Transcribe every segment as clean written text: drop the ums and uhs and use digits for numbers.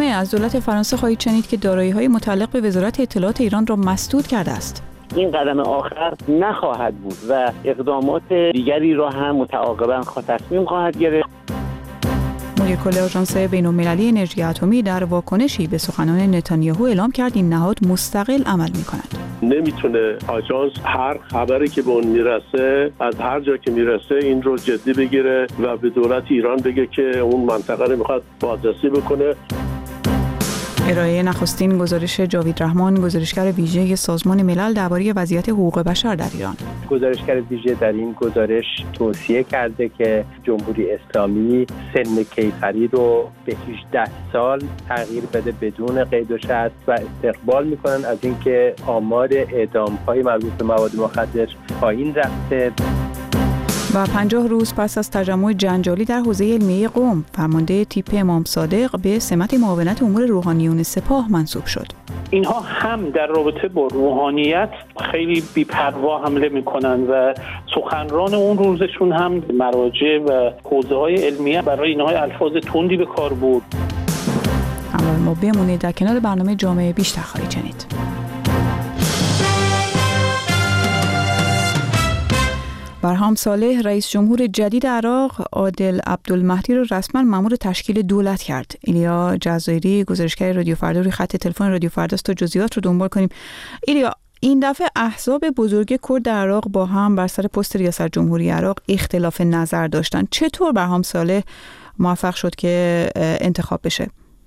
از دولت فرانسه خواهید شنید که دارایی‌های متعلق به وزارت اطلاعات ایران را مسدود کرده است. این قدم آخر نخواهد بود و اقدامات دیگری را هم متعاقباً تصمیم خواهد گرفت. مدیر کل آژانس بین‌المللی انرژی اتمی در واکنشی به سخنان نتانیاهو اعلام کرد این نهاد مستقل عمل می‌کند. نمیتونه آژانس هر خبری که به اون میرسه از هر جا که میرسه این رو جدی بگیره و به دولت ایران بگه که اون منطقه رو میخواد بازرسی بکنه. ارائه نخستین گزارش جاوید رحمان، گزارشگر ویژه سازمان ملل درباره وضعیت حقوق بشر در ایران. گزارشگر ویژه در این گزارش توصیه کرده که جمهوری اسلامی سن کیفری رو به 18 سال تغییر بده بدون قید و شرط و استقبال میکنن از اینکه آمار اعدام‌های مربوط به مواد مخدر پایین رفته. و 50 روز پس از تجمع جنجالی در حوزه علمیه قم، فرمانده تیپ امام صادق به سمت معاونت امور روحانیون سپاه منصوب شد. اینها هم در رابطه با روحانیت خیلی بی‌پروا حمله میکنن و سخنران اون روزشون هم مراجع و حوزه‌های علمیه برای اینها الفاظ تندی به کار برد. همراه ما بمونید، در کنار برنامه جامعه بیشتر خواهید شنید. برهام صالح رئیس جمهور جدید عراق عادل عبدالمهدی را رسما مأمور تشکیل دولت کرد. ایلیا جزایری گزارشگر رادیو فردا روی خط تلفن رادیو فردا است تا جزئیات رو دنبال کنیم. ایلیا، این دفعه احزاب بزرگ کرد در عراق با هم بر سر پست ریاست جمهوری عراق اختلاف نظر داشتند. چطور برهام صالح موفق شد که انتخاب بشه؟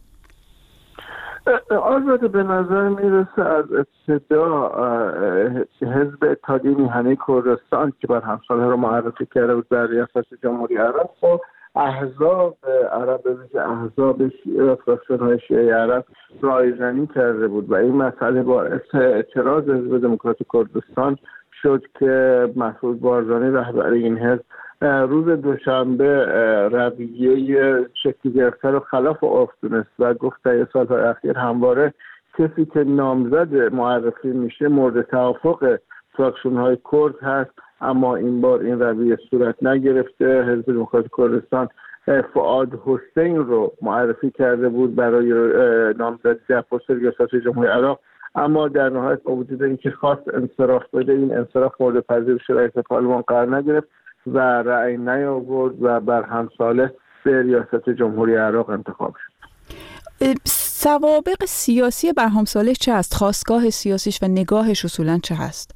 آزاده به نظر میرسه از ابتدا حزب اتحادیه میهنه کردستان که برهم صالح رو معرفی کرده بود در ریاست جمهوری عراق و احزاب عرب احزاب فراکسیون‌های شیعه عرب رایزنی کرده بود و این مسئله باعث اعتراض حزب دموکرات کردستان شد که مسعود بارزانی رهبر این حزب روز دوشنبه رویه شکلی گرفته رو خلاف عرف دونست و گفت در سالهای اخیر همواره کسی که نامزد معرفی میشه مورد توافق فراکسیون های کرد هست، اما این بار این رویه صورت نگرفته. حزب دموکرات کردستان فؤاد حسین رو معرفی کرده بود برای نامزدی در پست ریاست جمهوری عراق، اما در نهایت با وجود اینکه خواست انصراف بده این انصراف مورد پذیرش رئیس پارلمان قرار نگرفت و رأی نیاورد و برهم صالح به ریاست جمهوری عراق انتخاب شد. سوابق سیاسی برهم صالح چه است؟ خاستگاه سیاسیش و نگاهش اصولا چه هست؟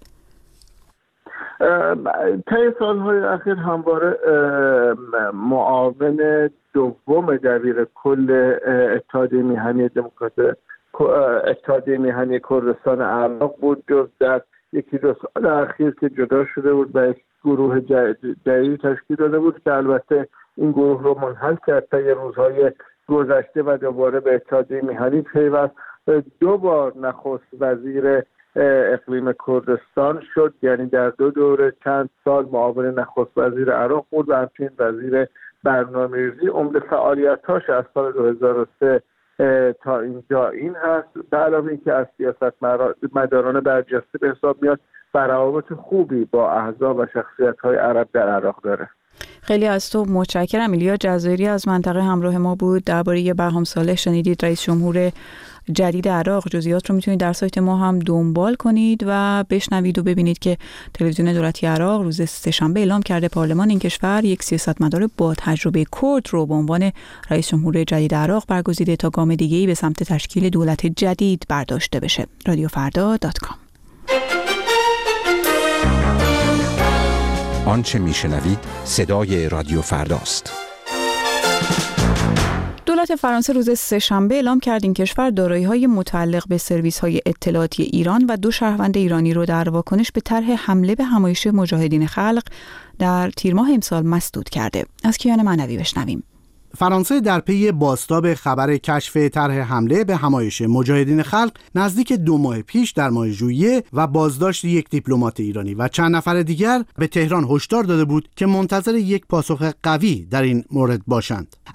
طی سالهای اخیر همواره معاون دوم دبیر کل اتحادیه میهنی اتحادیه میهنی کردستان عراق بود، جز در یکی دو سال اخیر که جدا شده بود و گروه جدیدی تشکیل داده بود که البته این گروه رو منحل کرد تا روزهای گذشته و دوباره به اتحادیه میهنی پیوست. 2 بار نخست وزیر اقلیم کردستان شد، یعنی در 2 دوره چند سال معاون نخست وزیر عراق بود و همچنین وزیر برنامه‌ریزی. عمده فعالیت‌هاش از سال 2003 تا اینجا این هست. به علاوه اینکه از سیاستمداران برجسته به حساب میاد و روابط خوبی با احزاب و شخصیت‌های عرب در عراق داره. خیلی از تو متشکرم. ایلیا جزایری از منطقه همراه ما بود. درباره برهام صالح شنیدید، رئیس جمهور جدید عراق. جزئیات رو میتونید در سایت ما هم دنبال کنید و بشنوید و ببینید که تلویزیون دولتی عراق روز سه‌شنبه اعلام کرده پارلمان این کشور یک سیاستمدار با تجربه کرد رو به عنوان رئیس جمهور جدید عراق برگزیده تا گام دیگه‌ای به سمت تشکیل دولت جدید برداشته بشه. رادیوفردا.com. آنچه میشنوید صدای رادیو فرداست. دولت فرانسه روز سه‌شنبه اعلام کرد این کشور دارایی‌های متعلق به سرویس‌های اطلاعاتی ایران و 2 شهروند ایرانی رو در واکنش به طرح حمله به همایش مجاهدین خلق در تیر ماه امسال مسدود کرده. از کیان معنوی بشنویم. فرانسه در پی بازتاب خبر کشف طرح حمله به همایش مجاهدین خلق نزدیک 2 ماه پیش در ماه ژوئیه و بازداشت یک دیپلمات ایرانی و چند نفر دیگر به تهران هشدار داده بود که منتظر یک پاسخ قوی در این مورد باشند.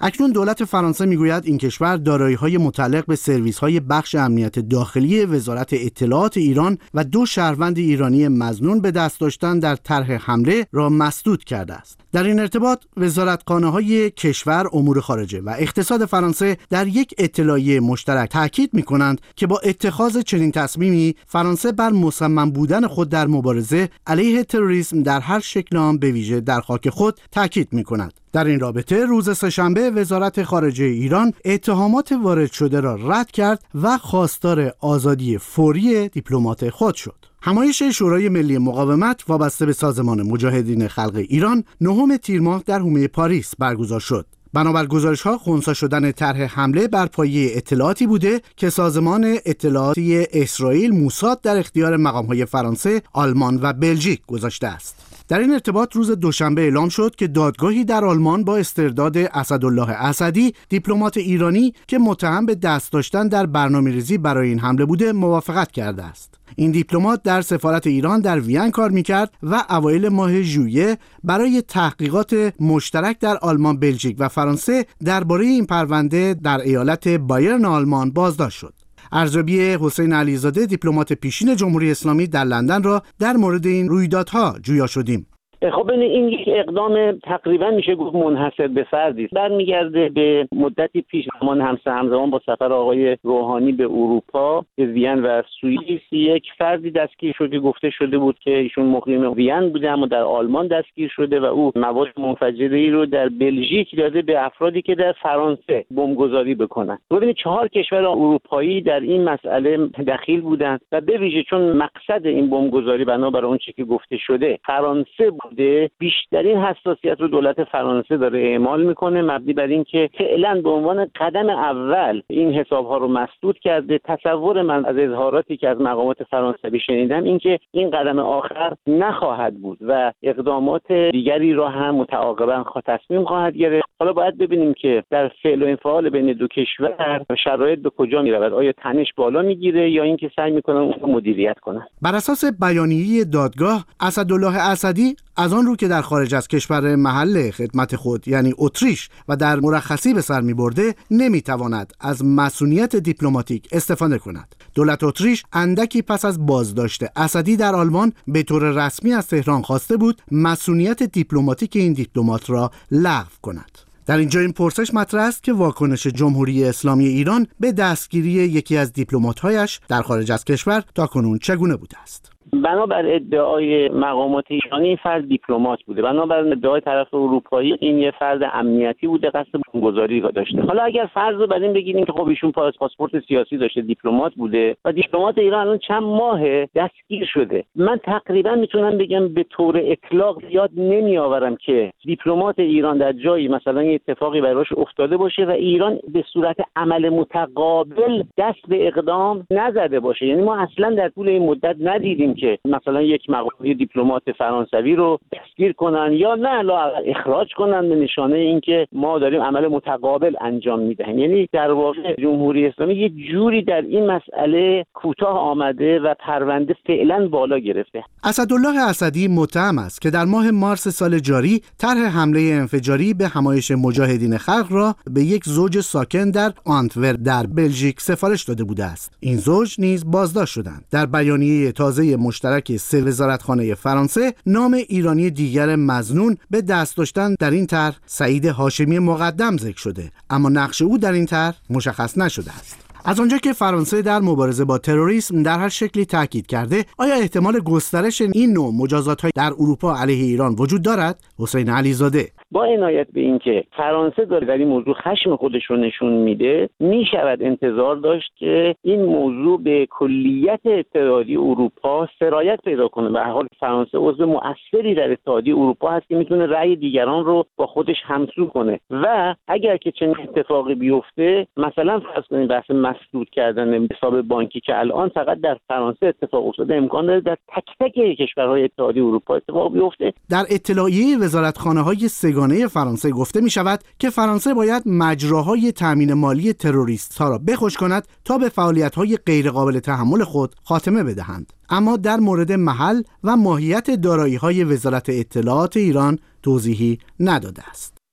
اکنون دولت فرانسه میگوید این کشور دارایی‌های متعلق به سرویس‌های بخش امنیت داخلی وزارت اطلاعات ایران و 2 شهروند ایرانی مظنون به دست داشتن در طرح حمله را مسدود کرده است. در این ارتباط وزارتخانه‌های کشور، امور خارجه و اقتصاد فرانسه در یک اطلاعیه مشترک تاکید می‌کنند که با اتخاذ چنین تصمیمی فرانسه بر مصمم بودن خود در مبارزه علیه تروریسم در هر شکل آن به ویژه در خاک خود تاکید می‌کند. در این رابطه روز سه‌شنبه وزارت خارجه ایران اتهامات وارد شده را رد کرد و خواستار آزادی فوری دیپلمات خود شد. همایش شورای ملی مقاومت وابسته به سازمان مجاهدین خلق ایران 9 تیر ماه در حومه پاریس برگزار شد. بنابر گزارش‌ها خنثی شدن طرح حمله بر پایه اطلاعاتی بوده که سازمان اطلاعاتی اسرائیل موساد در اختیار مقام‌های فرانسه، آلمان و بلژیک گذاشته است. در این ارتباط روز دوشنبه اعلام شد که دادگاهی در آلمان با استرداد اسدالله اسدی، دیپلمات ایرانی که متهم به دست داشتن در برنامه‌ریزی برای این حمله بوده، موافقت کرده است. این دیپلمات در سفارت ایران در وین کار می‌کرد و اوایل ماه ژوئیه برای تحقیقات مشترک در آلمان، بلژیک و فرانسه درباره این پرونده در ایالت بایرن آلمان بازداشت شد. ارزیابی حسین علیزاده، دیپلمات پیشین جمهوری اسلامی در لندن را در مورد این رویدادها جویا شدیم. خب این یک اقدام تقریبا میشه گفت منحصر به فردی است. برمیگرده به مدتی پیش، زمان همزمان با سفر آقای روحانی به اروپا، به وین و سوئیس، یک فردی دستگیر شده، گفته شده بود که ایشون مقیم وین بوده اما در آلمان دستگیر شده و او مواد منفجره‌ای رو در بلژیک داده به افرادی که در فرانسه بمبگذاری بکنن. ببینید 4 کشور اروپایی در این مسئله دخیل بودند و به ویژه چون مقصد این بمبگذاری بنابر اون چیزی که گفته شده فرانسه بیشترین حساسیت رو دولت فرانسه داره اعمال میکنه، مبنی بر این که فعلا به عنوان قدم اول این حسابها رو مسدود کرده. تصور من از اظهاراتی که از مقامات فرانسوی شنیدم این که این قدم آخر نخواهد بود و اقدامات دیگری را هم متعاقبا تصمیم خواهد گرفت. حالا باید ببینیم که در فعل و انفعال بین دو کشور شرایط به کجا میرود، آیا تنش بالا میگیره یا اینکه سعی میکنن اون رو مدیریت کنن. بر اساس بیانیه دادگاه، اسدالله اسدی از آن رو که در خارج از کشور محل خدمت خود یعنی اتریش و در مرخصی به سر می‌برده نمی‌تواند از مسئولیت دیپلماتیک استفاده کند. دولت اتریش اندکی پس از بازداشت اسدی در آلمان به طور رسمی از تهران خواسته بود مسئولیت دیپلماتیک این دیپلمات را لغو کند. در اینجا این پرسش مطرح است که واکنش جمهوری اسلامی ایران به دستگیری یکی از دیپلمات‌هایش در خارج از کشور تاکنون چگونه بوده است؟ بنابر ادعای مقامات ایرانی این فرد دیپلمات بوده، بنابر ادعای طرف اروپایی این یه فرد امنیتی بوده، قصد بمبگذاری داشته. حالا اگر فرض رو بر این بگیریم که خب ایشون پاسپورت سیاسی داشته، دیپلمات بوده و دیپلمات ایران الان چند ماه دستگیر شده، من تقریبا میتونم بگم به طور اطلاق یاد نمیآورم که دیپلمات ایران در جایی مثلا یه اتفاقی براش افتاده باشه و ایران به صورت عمل متقابل دست به اقدام نزده باشه. یعنی ما اصلا در طول این مدت ندیدیم که مثلا یک مقام دیپلمات فرانسوی رو دستگیر کنن یا نه اخراج کنن به نشانه اینکه ما داریم عمل متقابل انجام میدهیم. یعنی در واقع جمهوری اسلامی یه جوری در این مسئله کوتاه آمده و پرونده فعلا بالا گرفته. اسدالله اسدی متهم است که در ماه مارس سال جاری طرح حمله انفجاری به همایش مجاهدین خلق را به یک زوج ساکن در آنتورپ در بلژیک سفارش داده بوده است. این زوج نیز بازداشت شدند. در بیانیه تازه مشترک 3 وزارتخانه فرانسه نام ایرانی دیگر مظنون به دست داشتن در این طرح سعید هاشمی مقدم ذکر شده، اما نقش او در این طرح مشخص نشده است. از آنجا که فرانسه در مبارزه با تروریسم در هر شکلی تاکید کرده، آیا احتمال گسترش این نوع مجازات‌های در اروپا علیه ایران وجود دارد؟ حسین علیزاده: با عنایت به این که فرانسه داره در این موضوع خشم خودش رو نشون میده، میشود انتظار داشت که این موضوع به کلیت اتحادیه اروپا سرایت پیدا کنه. به هر حال فرانسه عضو مؤثری در اتحادیه اروپا هست که میتونه رأی دیگران رو با خودش همسو کنه و اگر که چنین اتفاقی بیفته، مثلا فرض کنید بحث مسدود کردن حساب بانکی که الان فقط در فرانسه اتفاق افتاده، امکان داره در تک تک کشورهای اتحادیه اروپا اتفاق بیفته. در اطلاعیه وزارتخانه‌های سگانه فرانسه گفته می شود که فرانسه باید مجراهای تامین مالی تروریست‌ها را بخشک کند تا به فعالیت‌های غیرقابل تحمل خود خاتمه بدهند. اما در مورد محل و ماهیت دارایی‌های وزارت اطلاعات ایران توضیحی نداده است.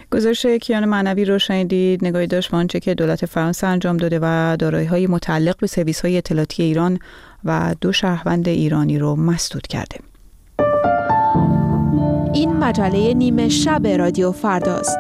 گزارش کیان معنوی رو شنیدید. نگاهی داشت به آنچه که دولت فرانسه انجام داده و دارایی‌های متعلق به سرویس‌های اطلاعاتی ایران و 2 شهروند ایرانی رو مسدود کرده. این مجله نیمه شب رادیو فرداست.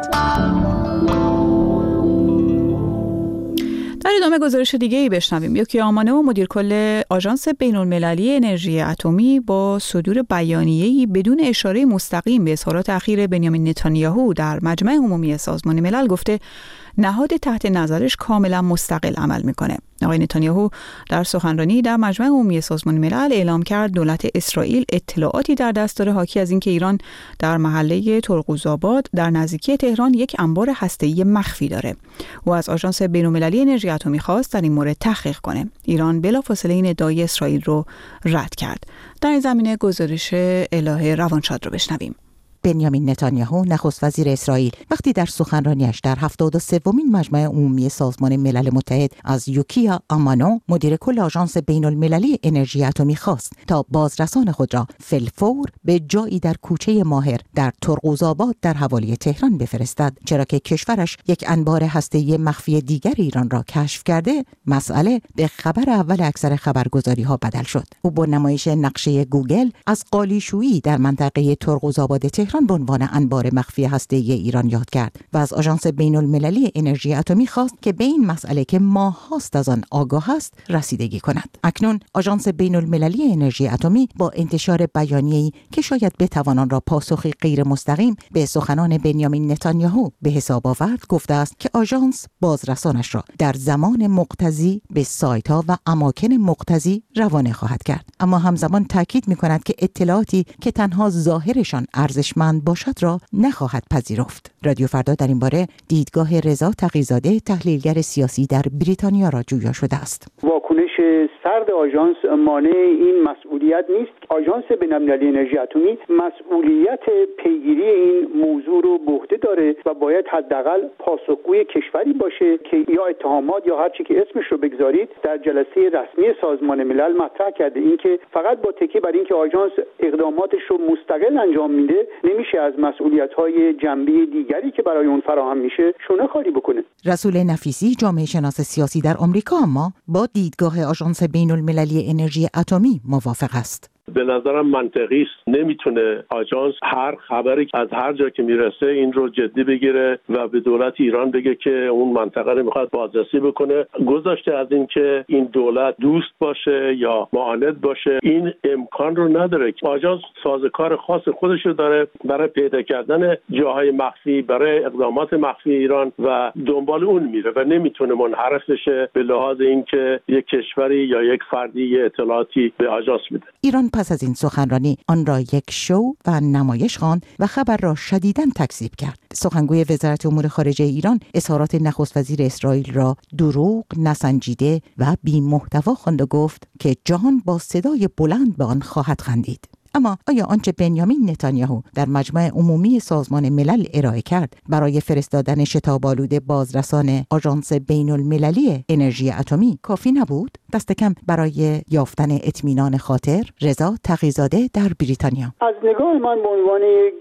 در ادامه گزارش دیگه‌ای بشنویم. یوکی آمانو مدیر کل آژانس بین‌المللی انرژی اتمی با صدور بیانیه‌ای بدون اشاره مستقیم به اظهارات اخیر بنیامین نتانیاهو در مجمع عمومی سازمان ملل گفته نهاد تحت نظرش کاملا مستقل عمل میکنه. آقای نتانیاهو در سخنرانی در مجمع عمومی سازمان ملل اعلام کرد دولت اسرائیل اطلاعاتی در دست داره حاکی از اینکه ایران در محله ترقوزآباد در نزدیکی تهران یک انبار هسته‌ای مخفی داره. او از آژانس بین‌المللی انرژی اتمی خواست در این مورد تحقیق کنه. ایران بلافاصله این ادعای اسرائیل رو رد کرد. در این زمینه گزارش الهه روانشاد رو بشنویم. بنیامین نتانیاهو نخست وزیر اسرائیل وقتی در سخنرانیش در 73مین مجمع عمومی سازمان ملل متحد از یوکیا آمانو مدیر کل آژانس بین‌المللی انرژی اتمی خواست تا بازرسان خود را فی‌الفور به جایی در کوچه ماهر در ترقوزآباد در حوالی تهران بفرستد، چرا که کشورش یک انبار هسته‌ای مخفی دیگر ایران را کشف کرده. مسئله به خبر اول اکثر خبرگزاری‌ها بدل شد. او با نمایش نقشه گوگل از قالیشویی در منطقه ترقوزآباد تهران به عنوان انبار مخفی هسته‌ای ایران یاد کرد و از آژانس بین‌المللی انرژی اتمی خواست که به این مسئله که ماه‌هاست از آن آگاه است رسیدگی کند. اکنون آژانس بین‌المللی انرژی اتمی با انتشار بیانیه‌ای که شاید بتوان آن را پاسخی غیر مستقیم به سخنان بنیامین نتانیاهو به حساب آورد گفته است که آژانس بازرسانش را در زمان مقتضی به سایت‌ها و اماکن مقتضی روانه خواهد کرد، اما همزمان تاکید می‌کند که اطلاعاتی که تنها ظاهرشان ارزشمند باشد را نخواهد پذیرفت. رادیو فردا در این باره دیدگاه رضا تقی‌زاده تحلیلگر سیاسی در بریتانیا را جویا شده است. واکنش سرد آژانس مانع این مسئولیت نیست. آژانس بین‌المللی انرژی اتمی مسئولیت پیگیری این موضوع رو به عهده داره و باید حداقل پاسخگوی کشوری باشه که یا اتهامات یا هر چی که اسمش رو بگذارید در جلسه رسمی سازمان ملل مطرح کرده. اینکه فقط با تکیه بر اینکه آژانس اقداماتش رو مستقل انجام میده نمیشه از مسئولیت‌های جنبه دیگری که برای اون فراهم میشه شونه خالی بکنه. رسول نفیسی جامعه شناس سیاسی در آمریکا اما با دیدگاه آژانس بین‌المللی انرژی اتمی موافق است. به نظرم منطقی است. نمیتونه آژانس هر خبری از هر جا که میرسه این رو جدی بگیره و به دولت ایران بگه که اون منطقه رو میخواد بازرسی بکنه. گذشته از این که این دولت دوست باشه یا معاند باشه این امکان رو نداره. آژانس سازوکار خاص خودش رو داره برای پیدا کردن جاهای مخفی، برای اقدامات مخفی ایران و دنبال اون میره و نمیتونه منحرف بشه به لحاظ اینکه یک کشوری یا یک فردی یه اطلاعاتی به آژانس میده. ایران پس از این سخنرانی آن را یک شو و نمایش خواند و خبر را شدیداً تکذیب کرد. سخنگوی وزارت امور خارجه ایران اظهارات نخست وزیر اسرائیل را دروغ، نسنجیده و بی محتوا خواند و گفت که جهان با صدای بلند به آن خواهد خندید. اما آیا آنچه بنیامین نتانیاهو در مجمع عمومی سازمان ملل ارائه کرد برای فرستادن شتاب‌آلود بازرسان آژانس بین‌المللی انرژی اتمی کافی نبود؟ دست کم برای یافتن اطمینان خاطر. رضا تقی‌زاده در بریتانیا: از نگاه من به عنوان یک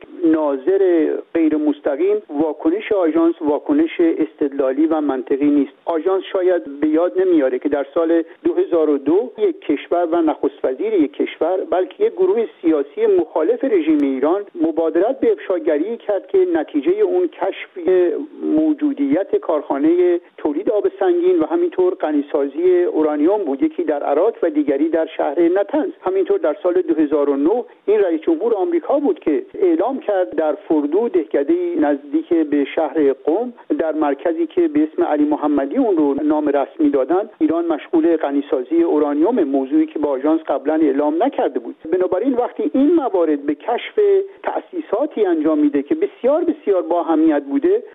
ناظر غیر مستقیم واکنش آژانس واکنش استدلالی و منطقی نیست. آژانس شاید به یاد نمیاره که در سال 2002 یک کشور و نخست وزیر یک کشور بلکه یک گروه سیاسی مخالف رژیم ایران مبادرت به افشاگری کرد که نتیجه اون کشف موجودیت کارخانه تولید آب سنگین و همینطور غنیسازی اورانیوم بود، یکی در عراق و دیگری در شهر نتنز. همینطور در سال 2009 این رئیس جمهور آمریکا بود که اعلام کرد در فردو، دهکده‌ای نزدیک به شهر قم، در مرکزی که به اسم علی محمدی اون رو نام رسمی دادن، ایران مشغول غنیسازی اورانیوم، موضوعی که با آژانس قبلا اعلام نکرده بود. بنابراین وقتی این موارد به کشف تأسیساتی انجام میده که بسیار بسیار با اهمیت بوده، آژانس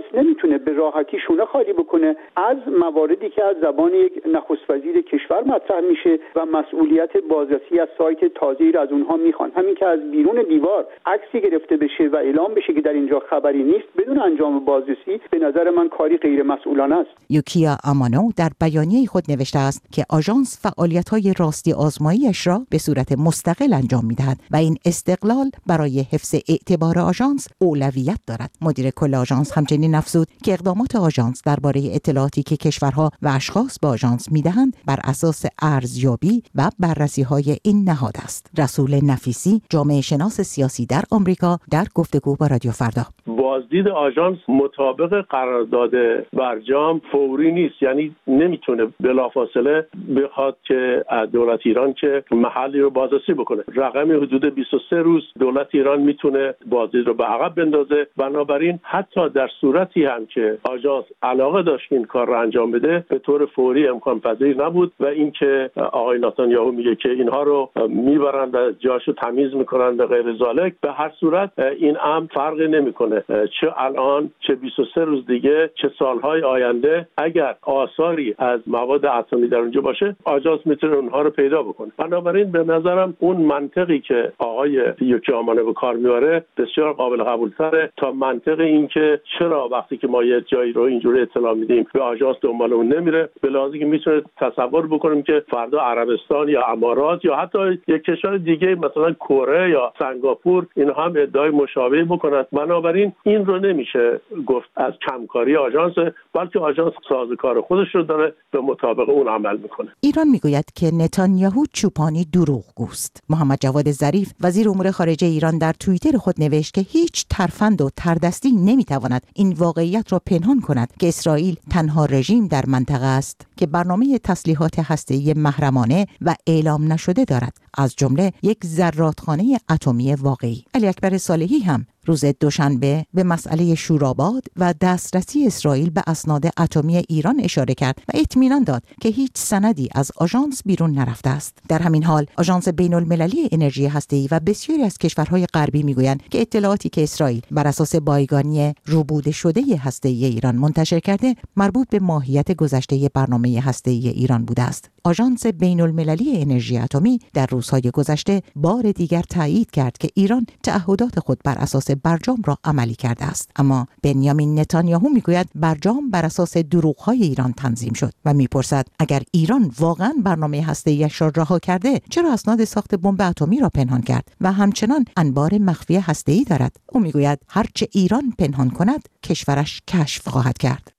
آژانس نمیتونه به راحتی شونه خالی بکنه از مواردی که از زبان یک نخست وزیر کشور مطرح میشه و مسئولیت بازرسی از سایت تازه‌ای را از اونها میخوان. همین که از بیرون دیوار عکسی گرفته بشه و اعلام بشه که در اینجا خبری نیست بدون انجام بازرسی، به نظر من کاری غیر مسئولانه است. یوکیا آمانو در بیانیه خود نوشته است که آژانس فعالیت‌های راستی آزمایی‌اش را به صورت مستقل انجام می‌دهد و این استقلال برای حفظ اعتبار آژانس اولویت دارد. مدیر کل آژانس همچنین افزود که اقدامات آژانس درباره اطلاعاتی که کشورها و اشخاص به آژانس می‌دهند بر اساس ارزیابی و بررسی‌های این نهاد است. رسول نفیسی، جامعه شناس سیاسی در آمریکا، در گفتگو با رادیو فردا: بازدید آژانس مطابق قرارداد برجام فوری نیست، یعنی نمیتونه بلافاصله بخواد که دولت ایران که محلی رو بازرسی بکنه. رقم حدود 23 روز دولت ایران میتونه بازدید رو به عقب بندازه. بنابراین حتی در صورتی هم که آژانس علاقه داشت این کار رو انجام بده به طور فوری امکان پذیر نبود و اینکه آقای نتانیاهو میگه که اینها رو میبرن و جاشو تمیز میکنن به غیر ذالک، به هر صورت این امر فرق نمیکنه، چه الان چه 23 روز دیگه چه سالهای آینده. اگر آثاری از مواد اتمی در اونجا باشه آژانس میتونه اونها رو پیدا بکنه. بنابراین به نظرم اون منطقی که آقای یوکیا آمانو به کار میاره بسیار قابل قبول‌تره تا منطق این که چرا وقتی که ما یه جایی رو اینجوری اطلاع میدیم به آژانس دنبال اون نمیره. به لحاظی که میتونه تصور بکنیم که فردا عربستان یا امارات یا حتی یک کشور دیگه مثلا کره یا سنگاپور اینها هم ادعای مشابهی بکنن. بنابراین این رو نمیشه گفت از کمکاری آژانس، بلکه آژانس سازوکار خودش رو داره به مطابق اون عمل میکنه. ایران میگوید که نتانیاهو چوپانی دروغگوست. محمد جواد ظریف وزیر امور خارجه ایران در توییتر خود نوشت که هیچ ترفند و تردستی نمیتواند این واقعیت را پنهان کند که اسرائیل تنها رژیم در منطقه است که برنامه تسلیحات هسته‌ای محرمانه و اعلام نشده دارد، از جمله یک زرادخانه اتمی واقعی. علی اکبر صالحی هم روز دوشنبه به مسئله شوراباد و دسترسی اسرائیل به اسناد اتمی ایران اشاره کرد و اطمینان داد که هیچ سندی از آژانس بیرون نرفته است. در همین حال آژانس بین‌المللی انرژی هسته‌ای و بسیاری از کشورهای غربی میگویند که اطلاعاتی که اسرائیل بر اساس بایگانی ربوده شده هسته‌ای ایران منتشر کرده مربوط به ماهیت گذشته برنامه هسته‌ای ایران بوده است. آژانس بین‌المللی انرژی اتمی در روزهای گذشته بار دیگر تایید کرد که ایران تعهدات خود بر اساس برجام را عملی کرده است، اما بنیامین نتانیاهو میگوید برجام بر اساس دروغ‌های ایران تنظیم شد و میپرسد اگر ایران واقعاً برنامه هسته‌ایش را رها کرده چرا اسناد ساخت بمب اتمی را پنهان کرد و همچنان انبار مخفی هسته‌ای دارد. او میگوید هرچه ایران پنهان کند کشورش کشف خواهد کرد.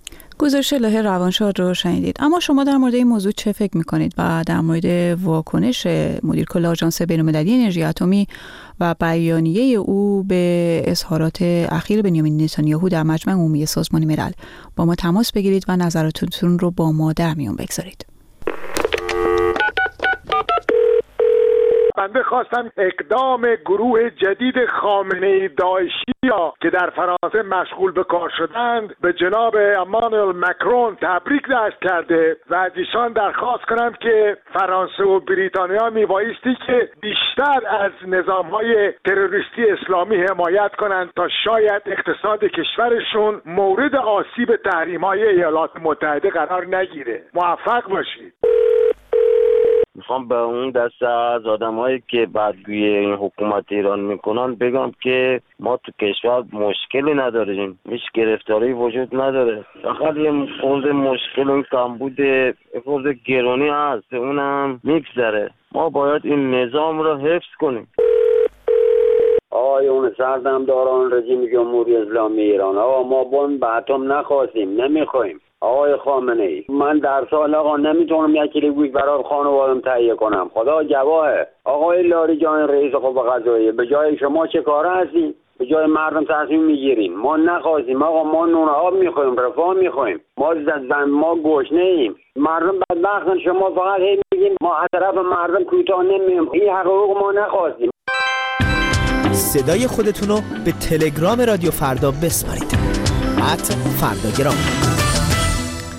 گزارش الهه روانشاد رو شنیدید. اما شما در مورد این موضوع چه فکر می‌کنید و در مورد واکنش مدیر کل آژانس بین‌المللی انرژی اتمی و بیانیه او به اظهارات اخیر بنیامین نتانیاهو در مجمع عمومی سازمان ملل با ما تماس بگیرید و نظراتتون رو با ما در میون بگذارید. بنده خواستم اقدام گروه جدید خامنه‌ای داعشی را که در فرانسه مشغول به کار شدند به جناب امانوئل مکرون تبریک دست کرده و از ایشان درخواست کنم که فرانسه و بریتانیا میبایستی که بیشتر از نظام‌های تروریستی اسلامی حمایت کنند تا شاید اقتصاد کشورشون مورد آسیب تحریم‌های ایالات متحده قرار نگیره. موفق باشید. میخوام به اون دسته از آدمایی که بدگویی این حکومت ایران میکنن بگم که ما تو کشور مشکلی نداریم، هیچ گرفتاری وجود نداره، فقط یه خورده مشکل این کمبود خورده گرانی هست، اونم میگذره. ما باید این نظام رو حفظ کنیم. آقایون سردمداران رژیم جمهوری اسلامی ایران، آقا ما بمب به اتم نخواستیم، نمیخوایم. آقای خامنه ای، من در سال آقا نمیتونم 1 کیلو گوشت برای خانوادم تهیه کنم، خدا گواهه. آقای لاریجان رئیس قوه قضاییه، به جای شما چه کاره هستیم؟ به جای مردم تصمیم میگیریم. ما نخواستیم آقا، ما نون آب میخوایم، رفاه میخوایم، ما گشنه ایم. مردم بدبختن، شما فقط میگیم ما از طرف مردم کوتاه نمیایم. این حقوق ما نخواستیم. صدای خودتون رو به تلگرام رادیو فردا بسپارید. @فرداگرام.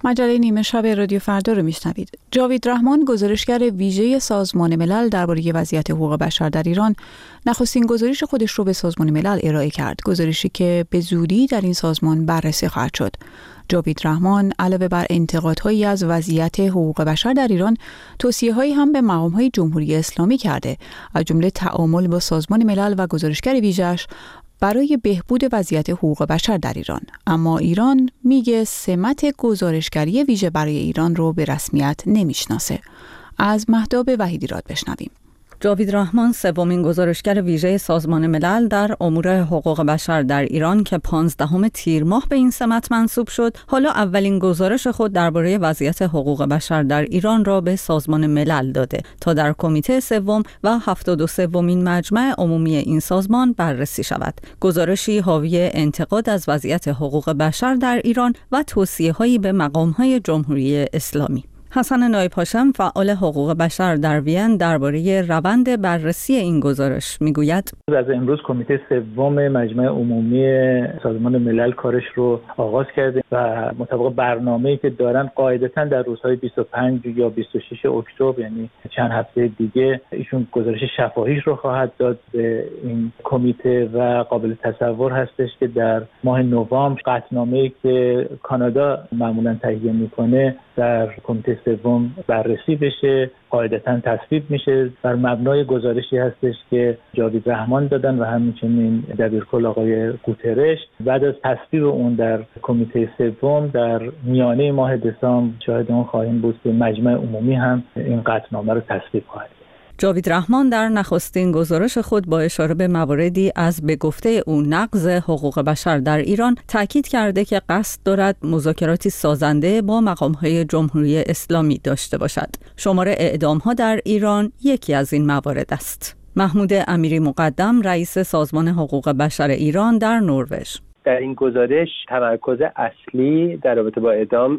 مجله نیمه شب رادیو فردا رو میشنوید. جاوید رحمان، گزارشگر ویژه سازمان ملل درباره وضعیت حقوق بشر در ایران، نخستین گزارش خودش رو به سازمان ملل ارائه کرد. گزارشی که به زودی در این سازمان بررسی خواهد شد. جاوید رحمان علاوه بر انتقادهایی از وضعیت حقوق بشر در ایران، توصیه‌هایی هم به مقام‌های جمهوری اسلامی کرده، از جمله تعامل با سازمان ملل و گزارشگر ویژه‌اش برای بهبود وضعیت حقوق بشر در ایران. اما ایران میگه سمت گزارشگری ویژه برای ایران رو به رسمیت نمیشناسه. از مهداب وحیدی راد بشنویم. جاوید رحمان، سومین گزارشگر ویژه سازمان ملل در امور حقوق بشر در ایران که 15 تیر ماه به این سمت منصوب شد، حالا اولین گزارش خود درباره وضعیت حقوق بشر در ایران را به سازمان ملل داده تا در کمیته سوم و 73مین مجمع عمومی این سازمان بررسی شود. گزارشی حاوی انتقاد از وضعیت حقوق بشر در ایران و توصیه‌هایی به مقام‌های جمهوری اسلامی. حسن نایب هاشم، فعال حقوق بشر در وین، درباره روند بررسی این گزارش میگوید: از امروز کمیته سوم مجمع عمومی سازمان ملل کارش رو آغاز کرده و مطابق برنامه‌ای که دارن قاعدتاً در روزهای 25 یا 26 اکتبر، یعنی چند هفته دیگه، ایشون گزارش شفاهیش رو خواهد داد به این کمیته و قابل تصور هستش که در ماه نوامبر قطعنامه‌ای که کانادا معمولاً تهیه میکنه در کمیته سوم بررسی بشه، قاعدتاً تصویب میشه. بر مبنای گزارشی هستش که جاوید رحمان دادن و همچنین دبیرکل آقای گوترش. بعد از تصویب اون در کمیته سوم در میانه ماه دسامبر شاهد اون خواهیم بود که مجمع عمومی هم این قطعنامه رو تصویب خواهد. جاوید رحمان در نخستین گزارش خود با اشاره به مواردی از به گفته او نقض حقوق بشر در ایران تاکید کرده که قصد دارد مذاکراتی سازنده با مقام‌های جمهوری اسلامی داشته باشد. شمار اعدام‌ها در ایران یکی از این موارد است. محمود امیری مقدم، رئیس سازمان حقوق بشر ایران در نروژ: در این گزارش تمرکز اصلی در رابطه با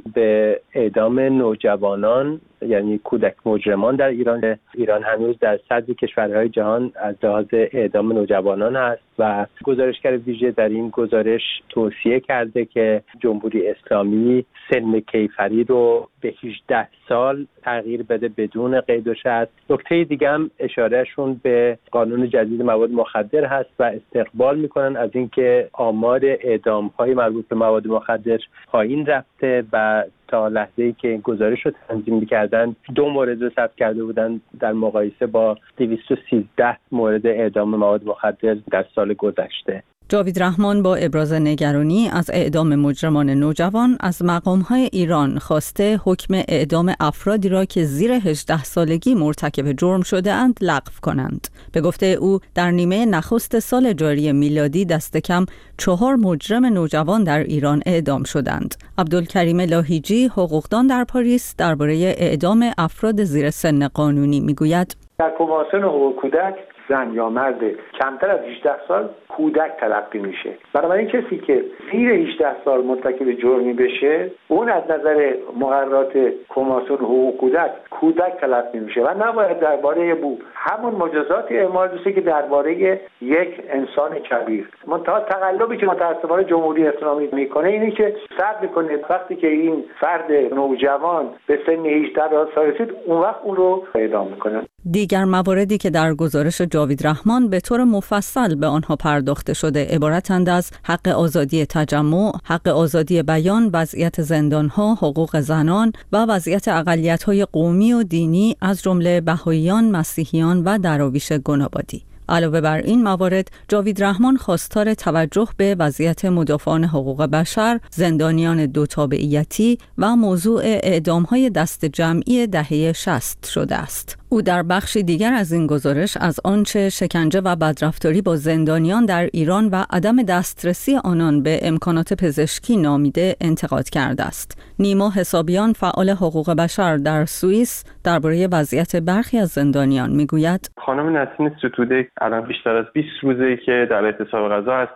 به اعدام نوجوانان، یعنی کودک مجرمان در ایران هنوز در صدر کشورهای جهان از لحاظ اعدام نوجوانان است و گزارشگر ویژه در این گزارش توصیه کرده که جمهوری اسلامی سن کیفری رو به 18 سال تغییر بده بدون قید و شرط. نکته دیگه هم اشارهشون به قانون جدید مواد مخدر هست و استقبال میکنن از اینکه آمار اعدام‌های مربوط به مواد مخدر پایین رفته و تا لحظه‌ای که این گزارش رو تنظیم می‌کردن 2 مورد رو ثبت کرده بودن در مقایسه با 213 مورد اعدام مواد مخدر در سال گذشته. جاوید رحمان با ابراز نگرانی از اعدام مجرمان نوجوان از مقام‌های ایران خواسته حکم اعدام افرادی را که زیر 18 سالگی مرتکب جرم شده اند لغو کنند. به گفته او در نیمه نخست سال جاری میلادی دست کم 4 مجرم نوجوان در ایران اعدام شدند. عبدالکریم لاهیجی، حقوقدان در پاریس، درباره اعدام افراد زیر سن قانونی میگوید: در کمیسیون حقوق کودک زن یا مرد کمتر از 18 سال کودک تلقی میشه. بنابراین کسی که زیر 18 سال مرتکب جرمی بشه اون از نظر مقررات کمیسیون حقوق کودک تلقی میشه و نباید درباره همون مجازات اعمال بشه که درباره یک انسان کبیر. منتها تقلبی که متأسفانه جمهوری اسلامی میکنه اینه که صبر میکنه وقتی که این فرد نوجوان به سن 18 سال رسید اون وقت اون رو اعدام میکنه. دیگر مواردی که در گزارش جاوید رحمان به طور مفصل به آنها پرداخته شده عبارتند از حق آزادی تجمع، حق آزادی بیان، وضعیت زندانها، حقوق زنان و وضعیت اقلیت‌های قومی و دینی از جمله بهائیان، مسیحیان و دراویش گنابادی. علاوه بر این موارد، جاوید رحمان خواستار توجه به وضعیت مدافعان حقوق بشر، زندانیان 2 تابعیتی و موضوع اعدام‌های دست جمعی دهه 60 شده است. او در بخشی دیگر از این گزارش از آنچه شکنجه و بدرفتاری با زندانیان در ایران و عدم دسترسی آنان به امکانات پزشکی نامیده انتقاد کرده است. نیما حسابیان، فعال حقوق بشر در سوئیس، درباره وضعیت برخی از زندانیان میگوید: خانم نسیم ستوده الان بیشتر از 20 روزه که در اعتصاب غذا هستند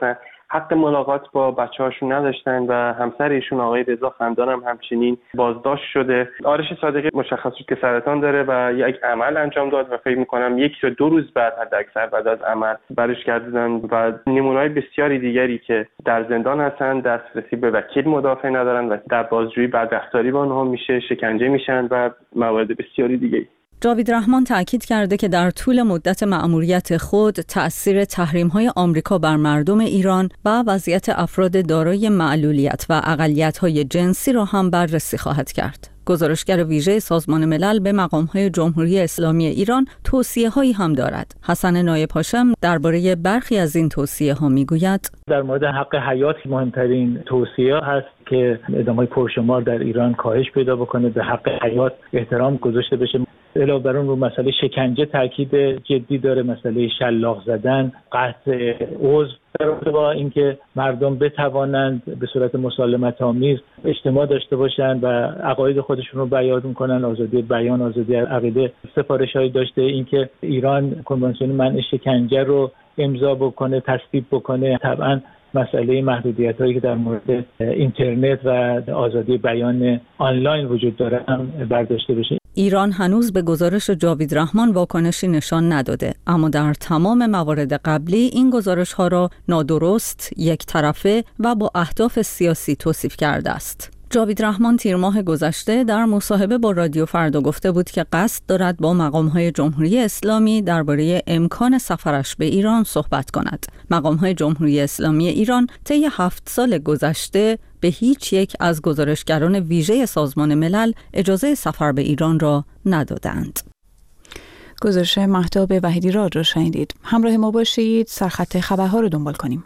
حق ملاقات با بچه‌هاشون نداشتن و همسر ایشون آقای رضا خندان هم همچنین بازداشت شده. آرش صادقی مشخص شد که سرطان داره و یک عمل انجام داد و فکر می‌کنم 1 یا 2 روز بعد حداکثر بعد از عمل برش گردیدن و نمونه‌های بسیاری دیگری که در زندان هستن دسترسی به وکیل مدافع ندارن و در بازجویی بدرفتاری با آنها میشه، شکنجه میشن و موارد بسیاری دیگه. جاوید رحمان تأکید کرده که در طول مدت مأموریت خود تأثیر تحریم‌های آمریکا بر مردم ایران و وضعیت افراد دارای معلولیت و اقلیت‌های جنسی را هم بررسی خواهد کرد. گزارشگر ویژه سازمان ملل به مقام‌های جمهوری اسلامی ایران توصیه‌هایی هم دارد. حسن نایب هاشم درباره برخی از این توصیه‌ها می‌گوید: در مورد حق حیات مهمترین توصیه هست که ادامه پرشمار در ایران کاهش پیدا بکنه، به حق حیات احترام گذاشته بشه. علاوه بر اون رو مسئله شکنجه تاکید جدی داره، مسئله شلاق زدن، قطع عضو، با اینکه مردم بتوانند به صورت مسالمت‌آمیز اجتماع داشته باشند و عقاید خودشون رو بیان کنن، آزادی بیان، آزادی عقیده. سفارش‌هایی داشته اینکه ایران کنوانسیون منع شکنجه رو امضا بکنه، تصویب بکنه. طبعا مسئله محدودیت‌هایی که در مورد اینترنت و آزادی بیان آنلاین وجود داره هم برداشته بشه. ایران هنوز به گزارش جاوید رحمان واکنشی نشان نداده، اما در تمام موارد قبلی این گزارش‌ها را نادرست، یک طرفه و با اهداف سیاسی توصیف کرده است. جاوید رحمان تیر ماه گذشته در مصاحبه با رادیو فردا گفته بود که قصد دارد با مقام‌های جمهوری اسلامی درباره امکان سفرش به ایران صحبت کند. مقام‌های جمهوری اسلامی ایران طی 7 سال گذشته به هیچ یک از گزارشگران ویژه سازمان ملل اجازه سفر به ایران را ندادند. گزارش مهتاب وحیدی را شنیدید. همراه ما باشید، سرخط خبرها رو دنبال کنیم.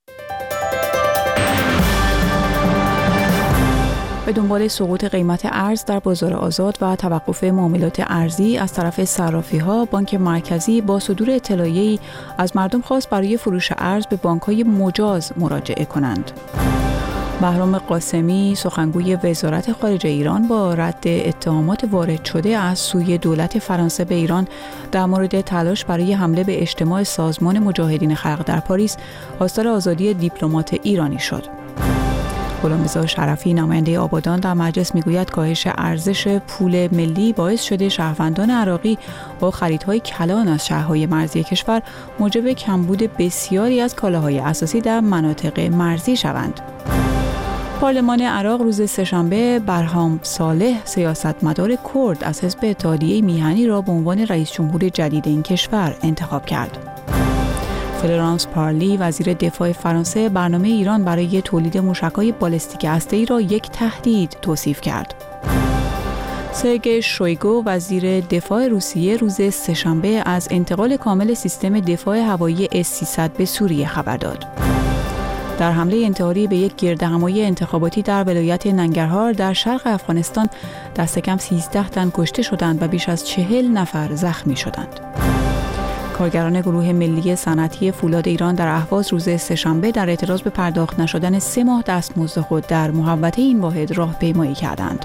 به دنبال سقوط قیمت ارز در بازار آزاد و توقف معاملات ارزی از طرف صرافی‌ها، بانک مرکزی با صدور اطلاعیه‌ای از مردم خواست برای فروش ارز به بانک‌های مجاز مراجعه کنند. بهرام قاسمی، سخنگوی وزارت خارجه ایران، با رد اتهامات وارد شده از سوی دولت فرانسه به ایران در مورد تلاش برای حمله به اجتماع سازمان مجاهدین خلق در پاریس، خواستار آزادی دیپلمات ایرانی شد. غلامرضا شرفی، نماینده آبادان، در مجلس میگوید کاهش ارزش پول ملی باعث شده شهروندان عراقی با خریدهای کلان از شهرهای مرزی کشور موجب کمبود بسیاری از کالاهای اساسی در مناطق مرزی شوند. پارلمان عراق روز سه‌شنبه برهام صالح، سیاستمدار کرد، از حزب اتحادیه میهنی را به عنوان رئیس جمهور جدید این کشور انتخاب کرد. فلورانس پارلی، وزیر دفاع فرانسه، برنامه ایران برای تولید موشک‌های بالستیک هسته‌ای را یک تهدید توصیف کرد. سرگئی شویگو، وزیر دفاع روسیه، روز سه‌شنبه از انتقال کامل سیستم دفاع هوایی S-300 به سوریه خبر داد. در حمله انتحاری به یک گردهمایی انتخاباتی در ولایت ننگرهار در شرق افغانستان دست کم 13 تن کشته شدند و بیش از 40 نفر زخمی شدند. کارگران گروه ملی صنعتی فولاد ایران در اهواز روز سه‌شنبه در اعتراض به پرداخت نشدن 3 ماه دستمزد خود در محوطه این واحد راهپیمایی کردند.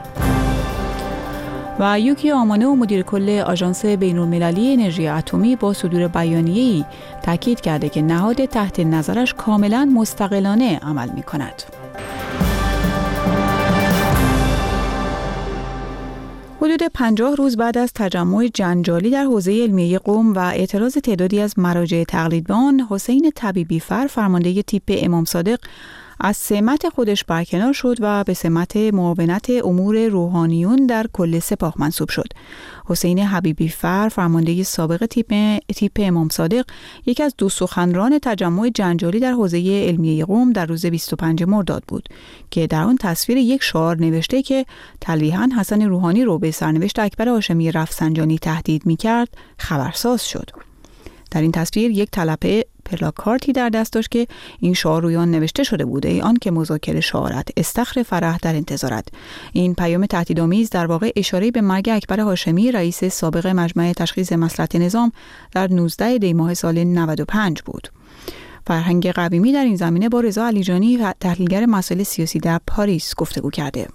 و یوکی آمانو، مدیر کل آژانس بین‌المللی انرژی اتمی، با صدور بیانیه‌ای تاکید کرده که نهاد تحت نظرش کاملا مستقلانه عمل می‌کند. حدود 50 روز بعد از تجمع جنجالی در حوزه علمیه قم و اعتراض تعدادی از مراجع تقلید به آن، حسین طبیبی فر، فرمانده تیپ امام صادق، از سمت خودش برکنار شد و به سمت معاونت امور روحانیون در کل سپاه منصوب شد. حسین حبیبی فر، فرمانده سابق تیپ امام صادق، یکی از 2 سخنران تجمع جنجالی در حوزه علمیه قم در روز 25 مرداد بود که در آن تصویر یک شعار نوشته که تلویحاً حسن روحانی رو به سرنوشت اکبر هاشمی رفسنجانی تهدید می‌کرد خبرساز شد. در این تصویر یک طلبه پلاکارتی در دست داشت که این شعار روی آن نوشته شده بود: ای آن که مذاکره شعارت، استخر فرح در انتظارت. این پیام تهدیدآمیز در واقع اشاره به مرگ اکبر هاشمی، رئیس سابق مجمع تشخیص مصلحت نظام، در 19 دی ماه سال 95 بود. فرهنگ قویمی در این زمینه با رضا علیجانی، تحلیلگر مسائل سیاسی در پاریس، گفتگو کرده.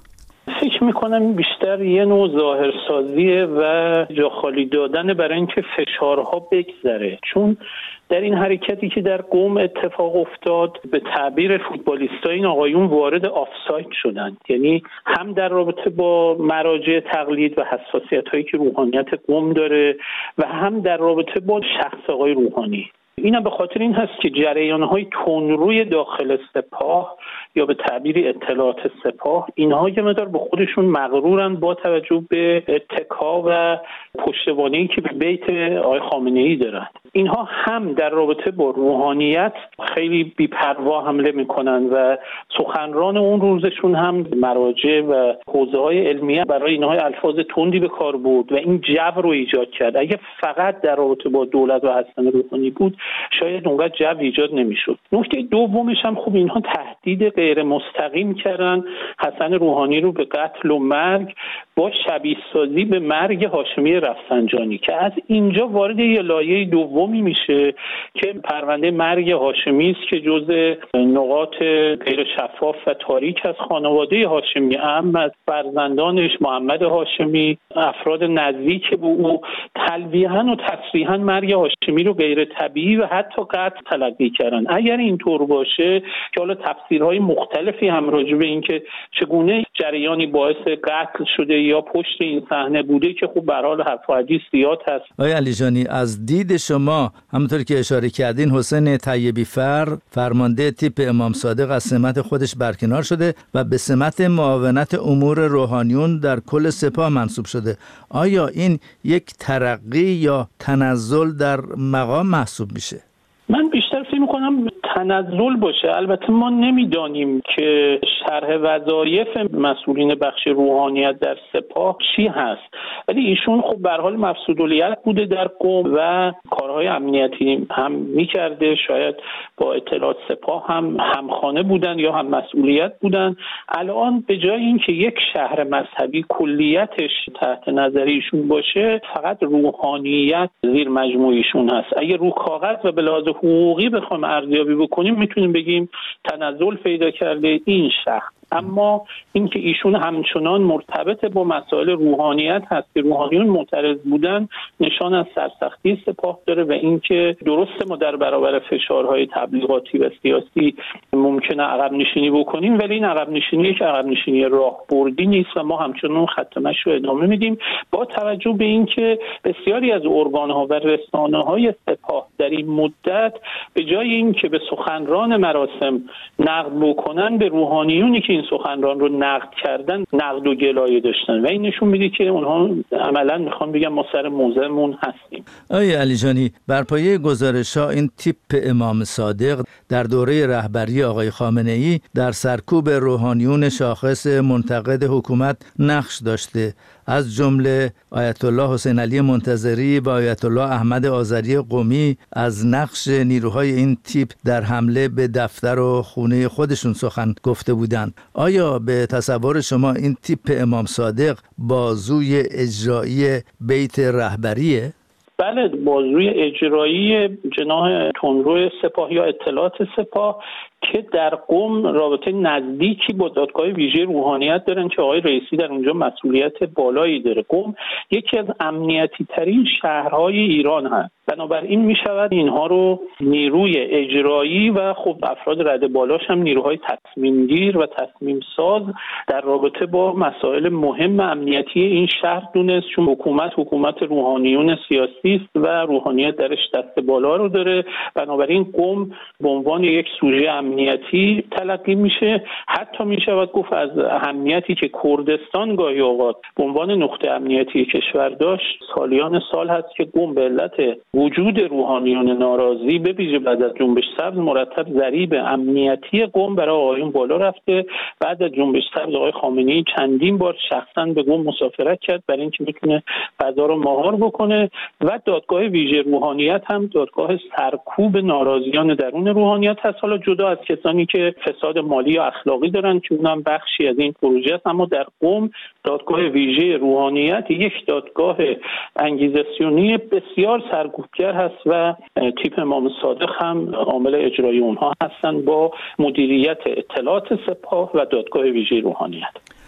فکر میکنم بیشتر یه نوع ظاهرسازیه و جا خالی دادن برای اینکه فشارها بگذره، چون در این حرکتی که در قم اتفاق افتاد به تعبیر فوتبالیستای این آقایون وارد آفساید شدن، یعنی هم در رابطه با مراجع تقلید و حساسیت‌هایی که روحانیت قم داره و هم در رابطه با شخص آقای روحانی. اینم به خاطر این هست که جریان‌های تندروی داخل سپاه یا به تعبیری اطلاعات سپاه، اینها یه مقدار به خودشون مغرورن با توجه به اتکا و پشتوانه‌ای که به بیت آقای خامنه‌ای دارن. اینها هم در رابطه با روحانیت خیلی بی‌پروا حمله میکنن و سخنران اون روزشون هم مراجع و حوزه‌های علمیه برای اینها الفاظ تندی به کار برد و این جو رو ایجاد کرد. اگه فقط در رابطه با دولت و حسن روحانی بود شاید اونقدر جو ایجاد نمیشد. نکته دومش هم خب اینها تهدید غیر مستقیم کردن حسن روحانی رو به قتل و مرگ با شبیه سازی به مرگ هاشمی رفسنجانی که از اینجا وارد یه لایه دومی میشه که پرونده مرگ هاشمی است که جزء نقاط غیر شفاف و تاریک از خانواده هاشمی، اما از فرزندانش محمد هاشمی، افراد نزدیک به او تلویحاً و تصریحاً مرگ هاشمی رو غیر طبیعی و حتی قتل تلقی کردن. اگر اینطور باشه که حالا تفسیرهای مختلفی هم راجع به این که چگونه جریانی باعث قتل شده یا پشت این صحنه بوده که خب به هر حال حرف و حدیث زیاد هست. آقای علیجانی، از دید شما همونطور که اشاره کردین حسین طیبی فر فرمانده تیپ امام صادق از سمت خودش برکنار شده و به سمت معاونت امور روحانیون در کل سپاه منصوب شده. آیا این یک ترقی یا تنزل در مقام محسوب میشه؟ من بیشتر فکر میکنم تنزل باشه. البته ما نمیدانیم که شرح وظایف مسئولین بخش روحانیت در سپاه چی هست، ولی ایشون خب به هر حال مفسودالیت بوده در قم و کارهای امنیتی هم میکرده، شاید با اطلاعات سپاه هم همخانه بودن یا هم مسئولیت بودن. الان به جای اینکه یک شهر مذهبی کلیتش تحت نظر ایشون باشه، فقط روحانیت زیر مجموعیشون هست. اگه رو کاغذ و به لحاظ حقوقی بخوام ارزیابی بکنیم میتونیم بگیم تنزل پیدا کرده این شخص، اما اینکه ایشون همچنان مرتبط با مسائل روحانیت هست که روحانیون معترض بودن نشان از سرسختی سپاه داره و اینکه درسته ما در برابر فشارهای تبلیغاتی و سیاسی ممکنه عقب نشینی بکنیم، ولی این عقب نشینی که عقب نشینی راهبردی نیست و ما همچنان خط مشی رو ادامه میدیم با توجه به اینکه بسیاری از ارگان‌ها و رسانه‌های سپاه در این مدت به جای اینکه به سخنران مراسم نقد بکنن به روحانیونی که این سخنران رو نقد کردن نقد و گلایه داشتن و این نشون میده که اونها عملا میخوان بگم ما سر موضعمون هستیم. آقای علیجانی، بر پایه گزارش‌ها این تیپ امام صادق در دوره رهبری آقای خامنه‌ای در سرکوب روحانیون شاخص منتقد حکومت نقش داشته، از جمله آیت الله حسین علی منتظری و آیت الله احمد آذری قمی از نقش نیروهای این تیپ در حمله به دفتر و خونه خودشون سخن گفته بودند. آیا به تصور شما این تیپ امام صادق بازوی اجرایی بیت رهبریه؟ بله، بازوی اجرایی جناح تندرو سپاه یا اطلاعات سپاه که در قم رابطه نزدیکی با دادگاه ویژه روحانیت دارن که آقای رئیسی در اونجا مسئولیت بالایی داره. قم یکی از امنیتی ترین شهرهای ایران هست، بنابراین می شود اینها رو نیروی اجرایی و خب افراد رده بالاش هم نیروهای تصمیم گیر و تصمیم ساز در رابطه با مسائل مهم امنیتی این شهر دونست، چون حکومت روحانیون سیاسی است و روحانیت درش دست بالا رو داره. بنابراین قم به عنوان یک سوژه امنیتی تلقی میشه. حتی می شود گفت از اهمیتی که کردستان گاهی اوقات به عنوان نقطه امنیتی کشور داشت سالیان سال هست که قم به علت وجود روحانیون ناراضی به ویژه بعد از جنبش سبز مرتب ضریب امنیتی قم برای آقایون بالا رفته. بعد از جنبش سبز آقای خامنه‌ای چندین بار شخصا به قم مسافرت کرد برای اینکه بتونه فضا رو مهار بکنه و دادگاه ویژه روحانیت هم دادگاه سرکوب ناراضیان درون روحانیت هست، حالا جدا از کسانی که فساد مالی یا اخلاقی دارن که اونم بخشی از این پروژه است. اما در قم دادگاه ویژه روحانیت یک دادگاه انگیزاسیونی بسیار سرکوبگر هست و تیپ امام صادق هم عامل اجرایی اونها هستن با مدیریت اطلاعات سپاه و دادگاه ویژه روحانیت.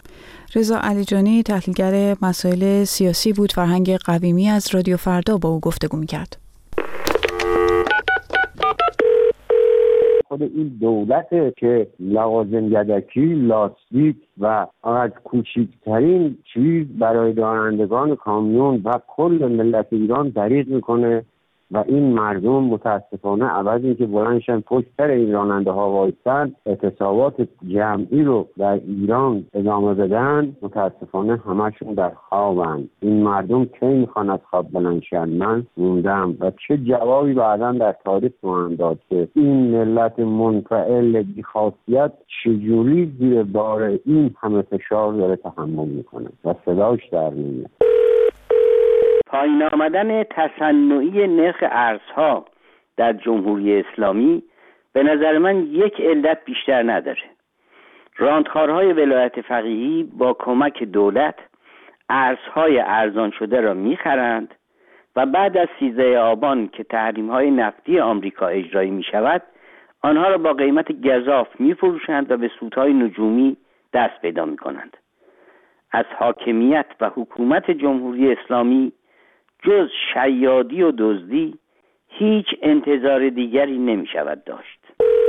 رضا علیجانی تحلیلگر مسائل سیاسی بود. فرهنگ قویمی از رادیو فردا با او گفتگو می‌کرد. خود این دولته که لوازم یدکی، لاستیک و از کوچکترین چیز برای رانندگان کامیون و کل ملت ایران دریغ میکنه و این مردم متاسفانه عوض این که بلندشن پشت سر این راننده ها وایستن اعتصابات جمعی رو در ایران ادامه بدن، متاسفانه همشون در خوابن. این مردم کی میخوان از خواب بلندشن؟ من موندم و چه جوابی بعداً در تاریخ خواهند داد که این ملت منفعل بی‌خاصیت چجوری زیر بار این همه فشار داره تحمل میکنه و صداش در نمیاد. پایین آمدن تصنعی نرخ ارزها در جمهوری اسلامی به نظر من یک علت بیشتر نداره. راندخوارهای ولایت فقیهی با کمک دولت ارزهای ارزان شده را میخرند و بعد از 13 آبان که تحریم‌های نفتی آمریکا اجرایی میشود آنها را با قیمت گزاف میفروشند و به سودهای نجومی دست پیدا میکنند. از حاکمیت و حکومت جمهوری اسلامی جز شیادی و دزدی هیچ انتظار دیگری نمی شود داشت.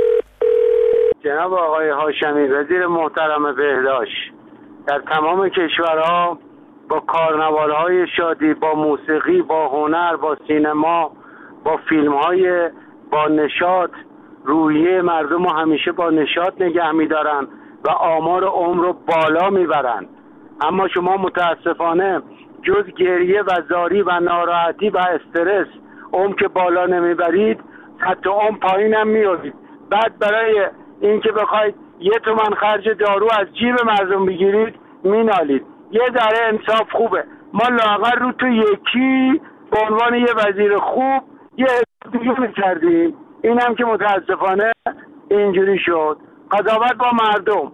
جناب آقای هاشمی وزیر محترم بهداشت، در تمام کشورها با کارنوال‌های شادی، با موسیقی، با هنر، با سینما، با فیلم‌های با نشاط روحیه مردم رو همیشه با نشاط نگه می‌دارن و آمار عمر رو بالا می‌برن. اما شما متاسفانه جز گریه و زاری و ناراحتی و استرس عمر که بالا نمیبرید، حتی عمر پایین هم میارید. بعد برای اینکه بخواید 1 تومن خرج دارو از جیب مردم بگیرید مینالید. یه ذره انصاف خوبه. ما لااقل رو تو یکی به عنوان یه وزیر خوب یه دیگه میکردیم. این هم که متاسفانه اینجوری شد. قضاوت با مردم.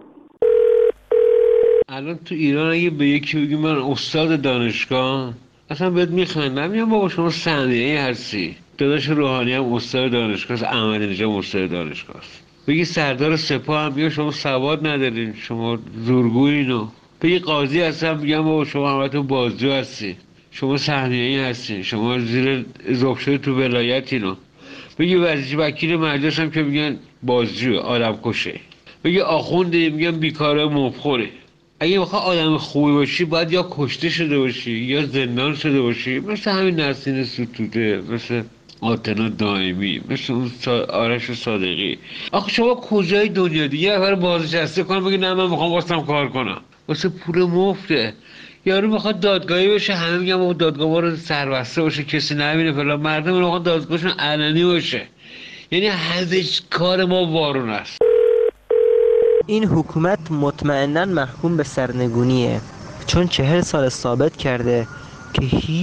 الان تو ایران اگه به یکی بگی من استاد دانشگاه اصلا بهت میخندم، میگم بابا شما صنایعی هستی. داداش روحانی هم استاد دانشگاه است، احمدی‌نژاد استاد دانشگاه است. بگی سردار سپاه هم میگه شما سواد ندارین، شما زورگویینو. بگی قاضی هستم میگم بابا شما همتون بازجو هستی، شما صنایعی هستین، شما زیر اضافه شده تو ولایتینو. بگی وکیل مجلس هم که میگن بازجو، آدم کشه. بگی آخونده میگن بیکاره مبخوره. اگه بخواه آدم خوبی باشی باید یا کشته شده باشی یا زندان شده باشی، مثل همین نسرین ستوده، مثل آتنا دائمی، مثل اون آرش صادقی. آخه شما کجای دنیا دیگه نفر بازنشسته کنم بگی نه من میخوام واسم کار کنم واسه پول مفته. یارو میخواد دادگاهی بشه، همه میگن اون دادگاه ما رو سربسته باشه کسی نبینه فلان، مردم میخوان دادگاهشون علنی باشه. یعنی هزش کار ما وارون است. این حکومت مطمئناً محکوم به سرنگونیه، چون 40 سال ثابت کرده که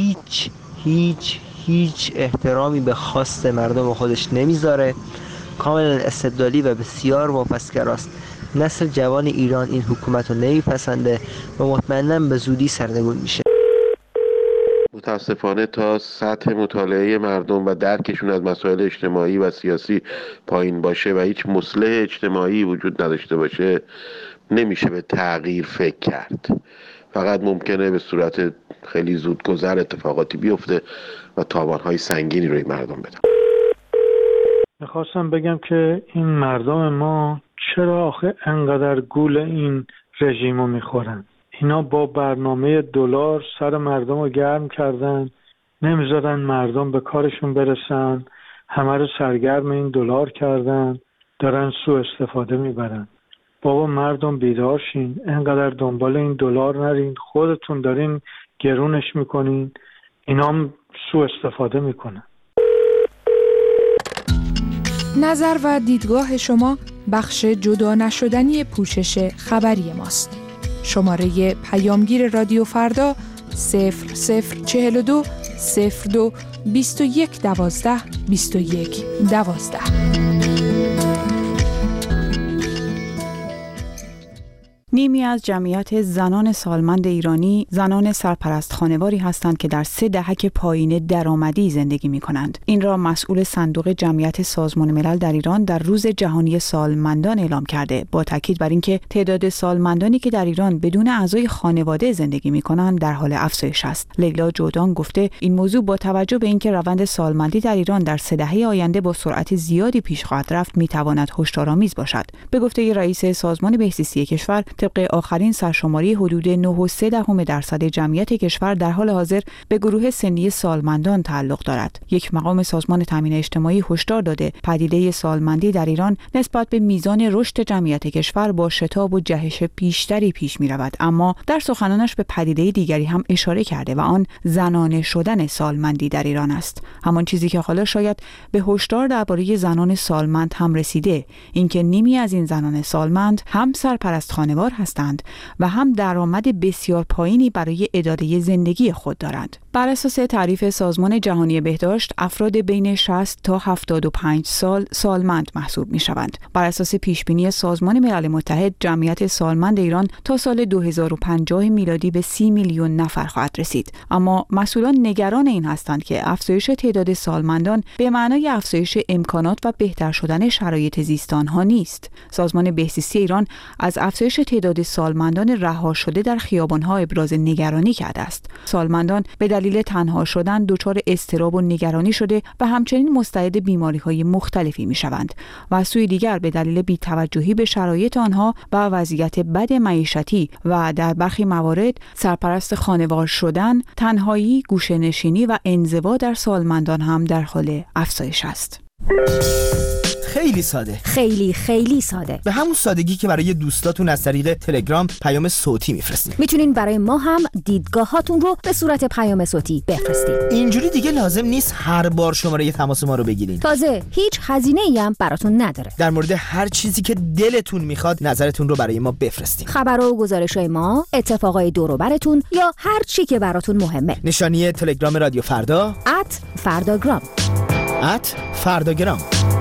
هیچ احترامی به خواست مردم خودش نمیذاره، کاملا استبدادی و بسیار واپسگراست. نسل جوان ایران این حکومت رو نمیپسنده و مطمئناً به زودی سرنگون میشه. متاسفانه تا سطح مطالعه مردم و درکشون از مسائل اجتماعی و سیاسی پایین باشه و هیچ مصلح اجتماعی وجود نداشته باشه نمیشه به تغییر فکر کرد. فقط ممکنه به صورت خیلی زودگذر اتفاقاتی بیفته و تاوانهای سنگینی روی مردم بده. میخواستم بگم که این مردم ما چرا آخه انقدر گول این رژیمو میخورن؟ اینا با برنامه دلار سر مردم رو گرم کردن، نمیذارن مردم به کارشون برسن، همه رو سرگرم این دلار کردن، دارن سوء استفاده میبرن. بابا مردم بیدار شین، انقدر دنبال این دلار نرین، خودتون دارین گرونش میکنین، اینا هم سوء استفاده میکنن. نظر و دیدگاه شما بخش جدا نشدنی پوشش خبری ماست. شماره پیامگیر رادیو فردا 0042 02 21 12 21 12. نیمی از جمعیت زنان سالمند ایرانی زنان سرپرست خانواری هستند که در 3 دهک پایین درآمدی زندگی می‌کنند. این را مسئول صندوق جمعیت سازمان ملل در ایران در روز جهانی سالمندان اعلام کرده، با تاکید بر اینکه تعداد سالمندانی که در ایران بدون اعضای خانواده زندگی می‌کنند در حال افزایش است. لیلا جودان گفته این موضوع با توجه به اینکه روند سالمندی در ایران در 3 دهه آینده با سرعت زیادی پیش خواهد رفت می‌تواند هشدارآمیز باشد. به گفته رئیس سازمان بهزیستی کشور، طبق آخرین سرشماری حدود 9.3% جمعیت کشور در حال حاضر به گروه سنی سالمندان تعلق دارد. یک مقام سازمان تامین اجتماعی هشدار داده پدیده سالمندی در ایران نسبت به میزان رشد جمعیت کشور با شتاب و جهش بیشتری پیش می رود، اما در سخنانش به پدیده دیگری هم اشاره کرده و آن زنانه شدن سالمندی در ایران است. همان چیزی که حالا شاید به هشدار درباره زنان سالمند هم رسیده، اینکه نیمی از این زنان سالمند هم سرپرست خانوار هستند و هم درآمد بسیار پایینی برای اداره زندگی خود دارند. بر اساس تعریف سازمان جهانی بهداشت، افراد بین 60 تا 75 سال سالمند محسوب می‌شوند. بر اساس پیشبینی سازمان ملل متحد، جمعیت سالمند ایران تا سال 2050 میلادی به 30 میلیون نفر خواهد رسید. اما مسئولان نگران این هستند که افزایش تعداد سالمندان به معنای افزایش امکانات و بهتر شدن شرایط زیست آنها نیست. سازمان بهزیستی ایران از افزایش تعداد سالمندان رها شده در خیابان‌ها ابراز نگرانی کرده است. سالمندان به دلیل تنها شدن دچار اضطراب و نگرانی شده و همچنین مستعد بیماری‌های مختلفی می‌شوند و از سوی دیگر به دلیل بی‌توجهی به شرایط آنها و وضعیت بد معیشتی و در برخی موارد سرپرست خانوار شدن، تنهایی، گوشه‌نشینی و انزوا در سالمندان هم در حال افزایش است. خیلی ساده، خیلی ساده، به همون سادگی که برای دوستاتون از طریق تلگرام پیام صوتی میفرستید. میتونین برای ما هم دیدگاهاتون رو به صورت پیام صوتی بفرستید. اینجوری دیگه لازم نیست هر بار شماره تماس ما رو بگیرین. تازه هیچ هزینه‌ای هم براتون نداره. در مورد هر چیزی که دلتون میخواد نظرتون رو برای ما بفرستید. خبرها و گزارش‌های ما، اتفاقای دور و براتون یا هر چی که براتون مهمه. نشانی تلگرام رادیو فردا @فرداگرام. @فرداگرام.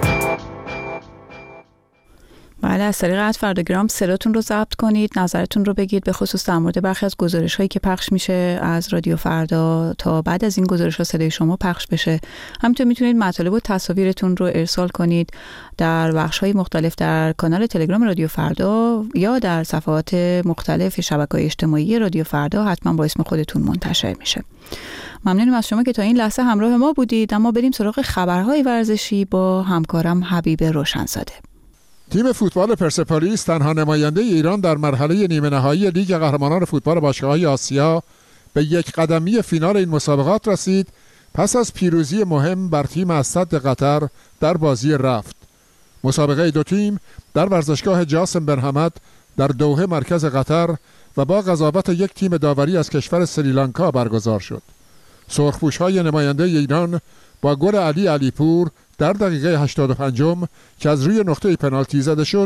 بله، از طریق فرداگرام صداتون رو ضبط کنید، نظرتون رو بگید، به خصوص در مورد برخی از گزارش‌هایی که پخش میشه از رادیو فردا تا بعد از این گزارش‌ها صدای شما پخش بشه. همینطور میتونید مطالب و تصاویرتون رو ارسال کنید در بخش‌های مختلف در کانال تلگرام رادیو فردا یا در صفحات مختلف شبکه‌های اجتماعی رادیو فردا، حتما با اسم خودتون منتشر میشه. ممنونم از شما که تا این لحظه همراه ما بودید. اما بریم سراغ خبرهای ورزشی با همکارم حبیب روشنزاده. تیم فوتبال پرسپولیس تنها نماینده ایران در مرحله نیمه نهایی لیگ قهرمانان فوتبال باشگاه‌های آسیا به 1 قدمی فینال این مسابقات رسید پس از پیروزی مهم بر تیم از صد قطر در بازی رفت. مسابقه 2 تیم در ورزشگاه جاسم بن حمد در دوحه مرکز قطر و با قضاوت 1 تیم داوری از کشور سریلانکا برگزار شد. سرخپوش‌های نماینده ایران با گل علیپور در دقیقه 85 که از روی نقطه پنالتی زده شد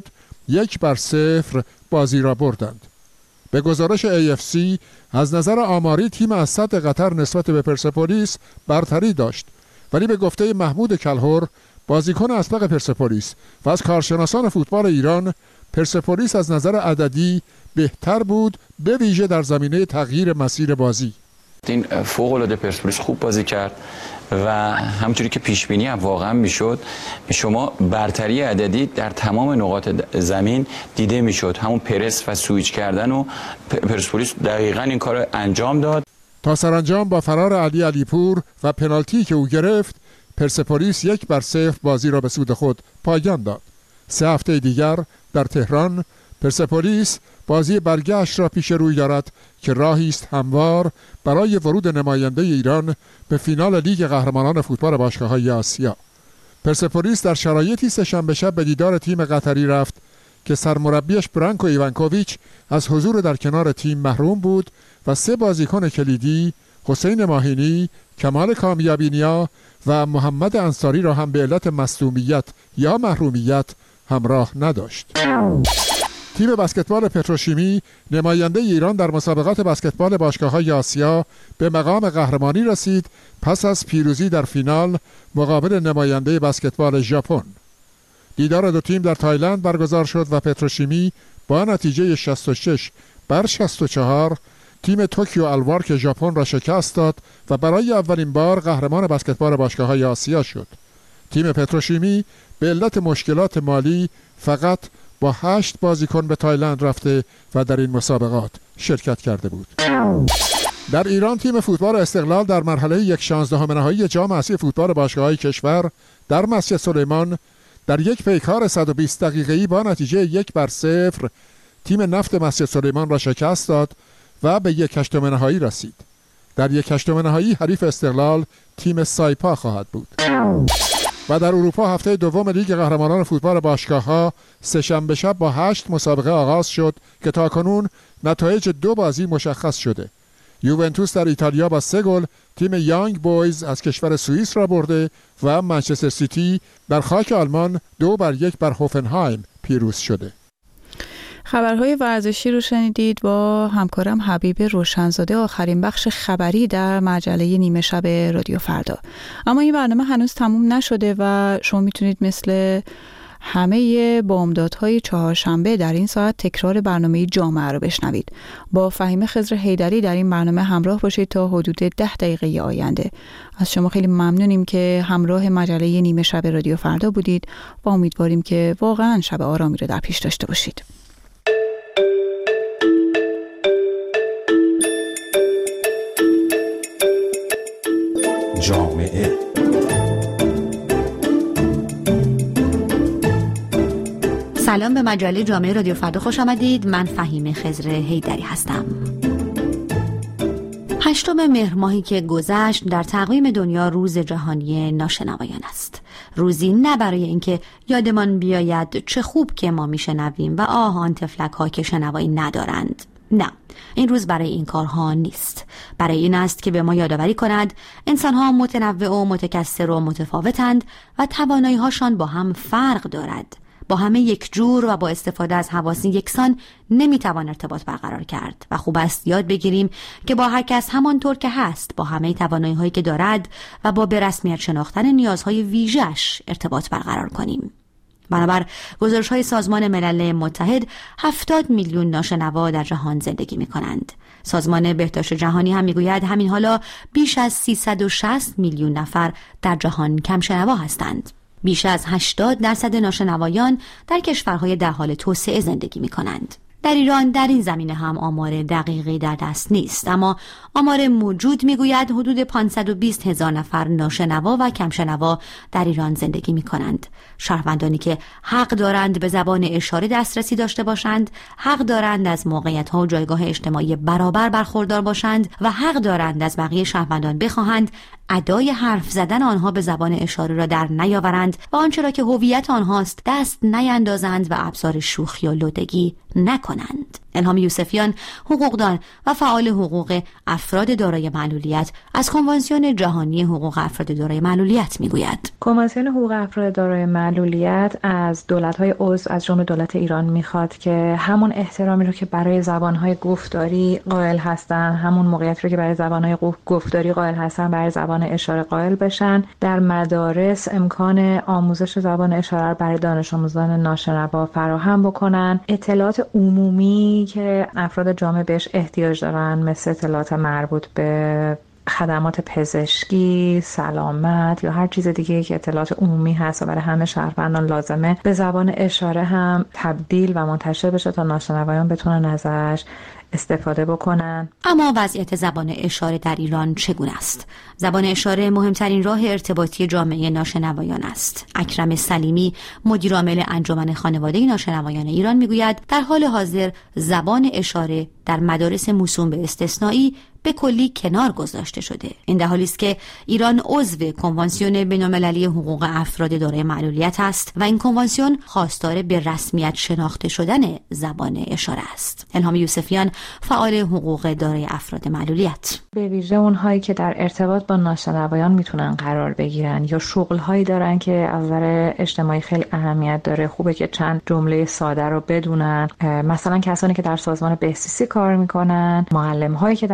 1-0 بازی را بردند. به گزارش AFC از نظر آماری تیم از صد قطر نسبت به پرسپولیس برتری داشت، ولی به گفته محمود کلهر بازیکن اسبق پرسپولیس و از کارشناسان فوتبال ایران، پرسپولیس از نظر عددی بهتر بود، به ویژه در زمینه تغییر مسیر بازی. این فوق‌العاده پرسپولیس خوب بازی کرد و همونجوری که پیش بینی هم واقعا میشد، شما برتری عددی در تمام نقاط زمین دیده میشد. همون پرس و سویچ کردن و پرسپولیس دقیقاً این کار انجام داد. تا سرانجام با فرار علیپور و پنالتی که او گرفت، پرسپولیس 1-0 بازی را به سود خود پایان داد. 3 هفته دیگر در تهران پرسپولیس بازی برگشت را پیش روی دارد که راهی است هموار برای ورود نماینده ایران به فینال لیگ قهرمانان فوتبال باشگاه‌های آسیا. پرسپولیس در شرایطی سه‌شنبه شب به دیدار تیم قطری رفت که سرمربیش برانکو ایوانکوویچ از حضور در کنار تیم محروم بود و 3 بازیکن کلیدی حسین ماهینی، کمال کامیابینیا و محمد انصاری را هم به علت مصدومیت یا محرومیت همراه نداشت. تیم بسکتبال پتروشیمی نماینده ایران در مسابقات بسکتبال باشگاه‌های آسیا به مقام قهرمانی رسید پس از پیروزی در فینال مقابل نماینده بسکتبال ژاپن. دیدار 2 تیم در تایلند برگزار شد و پتروشیمی با نتیجه 66-64 تیم توکیو الوارک ژاپن را شکست داد و برای اولین بار قهرمان بسکتبال باشگاه‌های آسیا شد. تیم پتروشیمی به علت مشکلات مالی فقط با 8 بازیکن به تایلند رفته و در این مسابقات شرکت کرده بود. در ایران تیم فوتبال استقلال در مرحله 1/16 نهایی جام اسیای فوتبال باشگاه‌های کشور در مسجد سلیمان در یک پیکار 120 دقیقه‌ای با نتیجه 1-0 تیم نفت مسجد سلیمان را شکست داد و به 1/8 نهایی رسید. در 1/8 نهایی حریف استقلال تیم سایپا خواهد بود. و در اروپا هفته دوم لیگ قهرمانان فوتبال باشگاه‌ها سه‌شنبه شب با 8 مسابقه آغاز شد که تاکنون نتایج 2 بازی مشخص شده. یوونتوس در ایتالیا با 3 گل تیم یانگ بویز از کشور سوئیس را برده و منچستر سیتی در خاک آلمان 2-1 بر هوفنهایم پیروز شده. خبرهای ورزشی رو شنیدید با همکارم حبیب روشنزاده. آخرین بخش خبری در مجله نیمه شب رادیو فردا. اما این برنامه هنوز تموم نشده و شما میتونید مثل همه بامدادهای چهارشنبه در این ساعت تکرار برنامه جامعه رو بشنوید. با فهیمه خضر حیدری در این برنامه همراه باشید تا حدود 10 دقیقه آینده. از شما خیلی ممنونیم که همراه مجله نیمه شب رادیو فردا بودید و امیدواریم که واقعا شب آرامی رو در پیش داشته باشید. جامعه سلام، به مجله جامعه رادیو فردا خوش آمدید. من فهیمه خضر حیدری هستم. 8 مهر ماهی که گذشت در تقویم دنیا روز جهانی ناشنوایان است. روزی نه برای اینکه یادمان بیاید چه خوب که ما میشنویم و آن طفلک ها که شنوایی ندارند. نه، این روز برای این کارها نیست. برای این است که به ما یادآوری کند انسان‌ها متنوع و متکثر و متفاوتند و توانایی‌هاشان با هم فرق دارد. با همه یک جور و با استفاده از حواس یکسان نمیتوان ارتباط برقرار کرد و خوب است یاد بگیریم که با هر کس همانطور که هست با همه توانایی‌هایی که دارد و با به رسمیت شناختن نیازهای ویژه‌اش ارتباط برقرار کنیم. بنابر گزارش‌های سازمان ملل متحد 70 میلیون ناشنوا در جهان زندگی می‌کنند. سازمان بهداشت جهانی هم می‌گوید همین حالا بیش از 360 میلیون نفر در جهان کم شنوا هستند. بیش از 80% ناشنوایان در کشورهای در حال توسعه زندگی می‌کنند. در ایران در این زمینه هم آمار دقیقی در دست نیست، اما آمار موجود میگوید حدود 520,000 نفر ناشنوا و کمشنوا در ایران زندگی می کنند. شهروندانی که حق دارند به زبان اشاره دسترسی داشته باشند، حق دارند از موقعیت‌ها و جایگاه اجتماعی برابر برخوردار باشند و حق دارند از بقیه شهروندان بخواهند ادای حرف زدن آنها به زبان اشاره را در نیاورند و آنچه را که هویت آنهاست دست نیندازند و ابزار شوخی و لودگی نکنند. الهام یوسفیان، حقوقدان و فعال حقوق افراد دارای معلولیت از کنوانسیون جهانی حقوق افراد دارای معلولیت میگوید. کنوانسیون حقوق افراد دارای معلولیت از دولت‌های عضو از جمله دولت ایران میخواد که همون احترامی رو که برای زبان‌های گفتاری قائل هستن، همون موقعیت رو که برای زبان‌های گفتاری قائل هستن برای زبان اشاره قائل بشن. در مدارس امکان آموزش زبان اشاره برای دانش آموزان ناشنوا فراهم بکنن. اطلاعات عمومی که افراد جامعه بهش احتیاج دارن مثل اطلاعات مربوط به خدمات پزشکی، سلامت یا هر چیز دیگه که اطلاعات عمومی هست و برای همه شهروندان لازمه به زبان اشاره هم تبدیل و منتشر بشه تا ناشنوایان بتونن ازش استفاده بکنن. اما وضعیت زبان اشاره در ایران چگونه است؟ زبان اشاره مهمترین راه ارتباطی جامعه ناشنوایان است. اکرم سلیمی، مدیر عامل انجمن خانواده ناشنوایان ایران میگوید در حال حاضر زبان اشاره در مدارس موسوم به استثنایی به کلی کنار گذاشته شده. این در حالی است که ایران عضو کنوانسیون بین‌المللی حقوق افراد دارای معلولیت است و این کنوانسیون خواستار به رسمیت شناخته شدن زبان اشاره است. الهام یوسفیان، فعال حقوق دارای افراد معلولیت: به ویژه اونهایی که در ارتباط با ناشنوایان میتونن قرار بگیرن یا شغل‌هایی دارن که از نظر اجتماعی خیلی اهمیت داره، خوبه که چند جمله ساده رو بدونن. مثلا کسانی که در سازمان بهزیستی کار میکنن، معلم‌هایی که در مدارس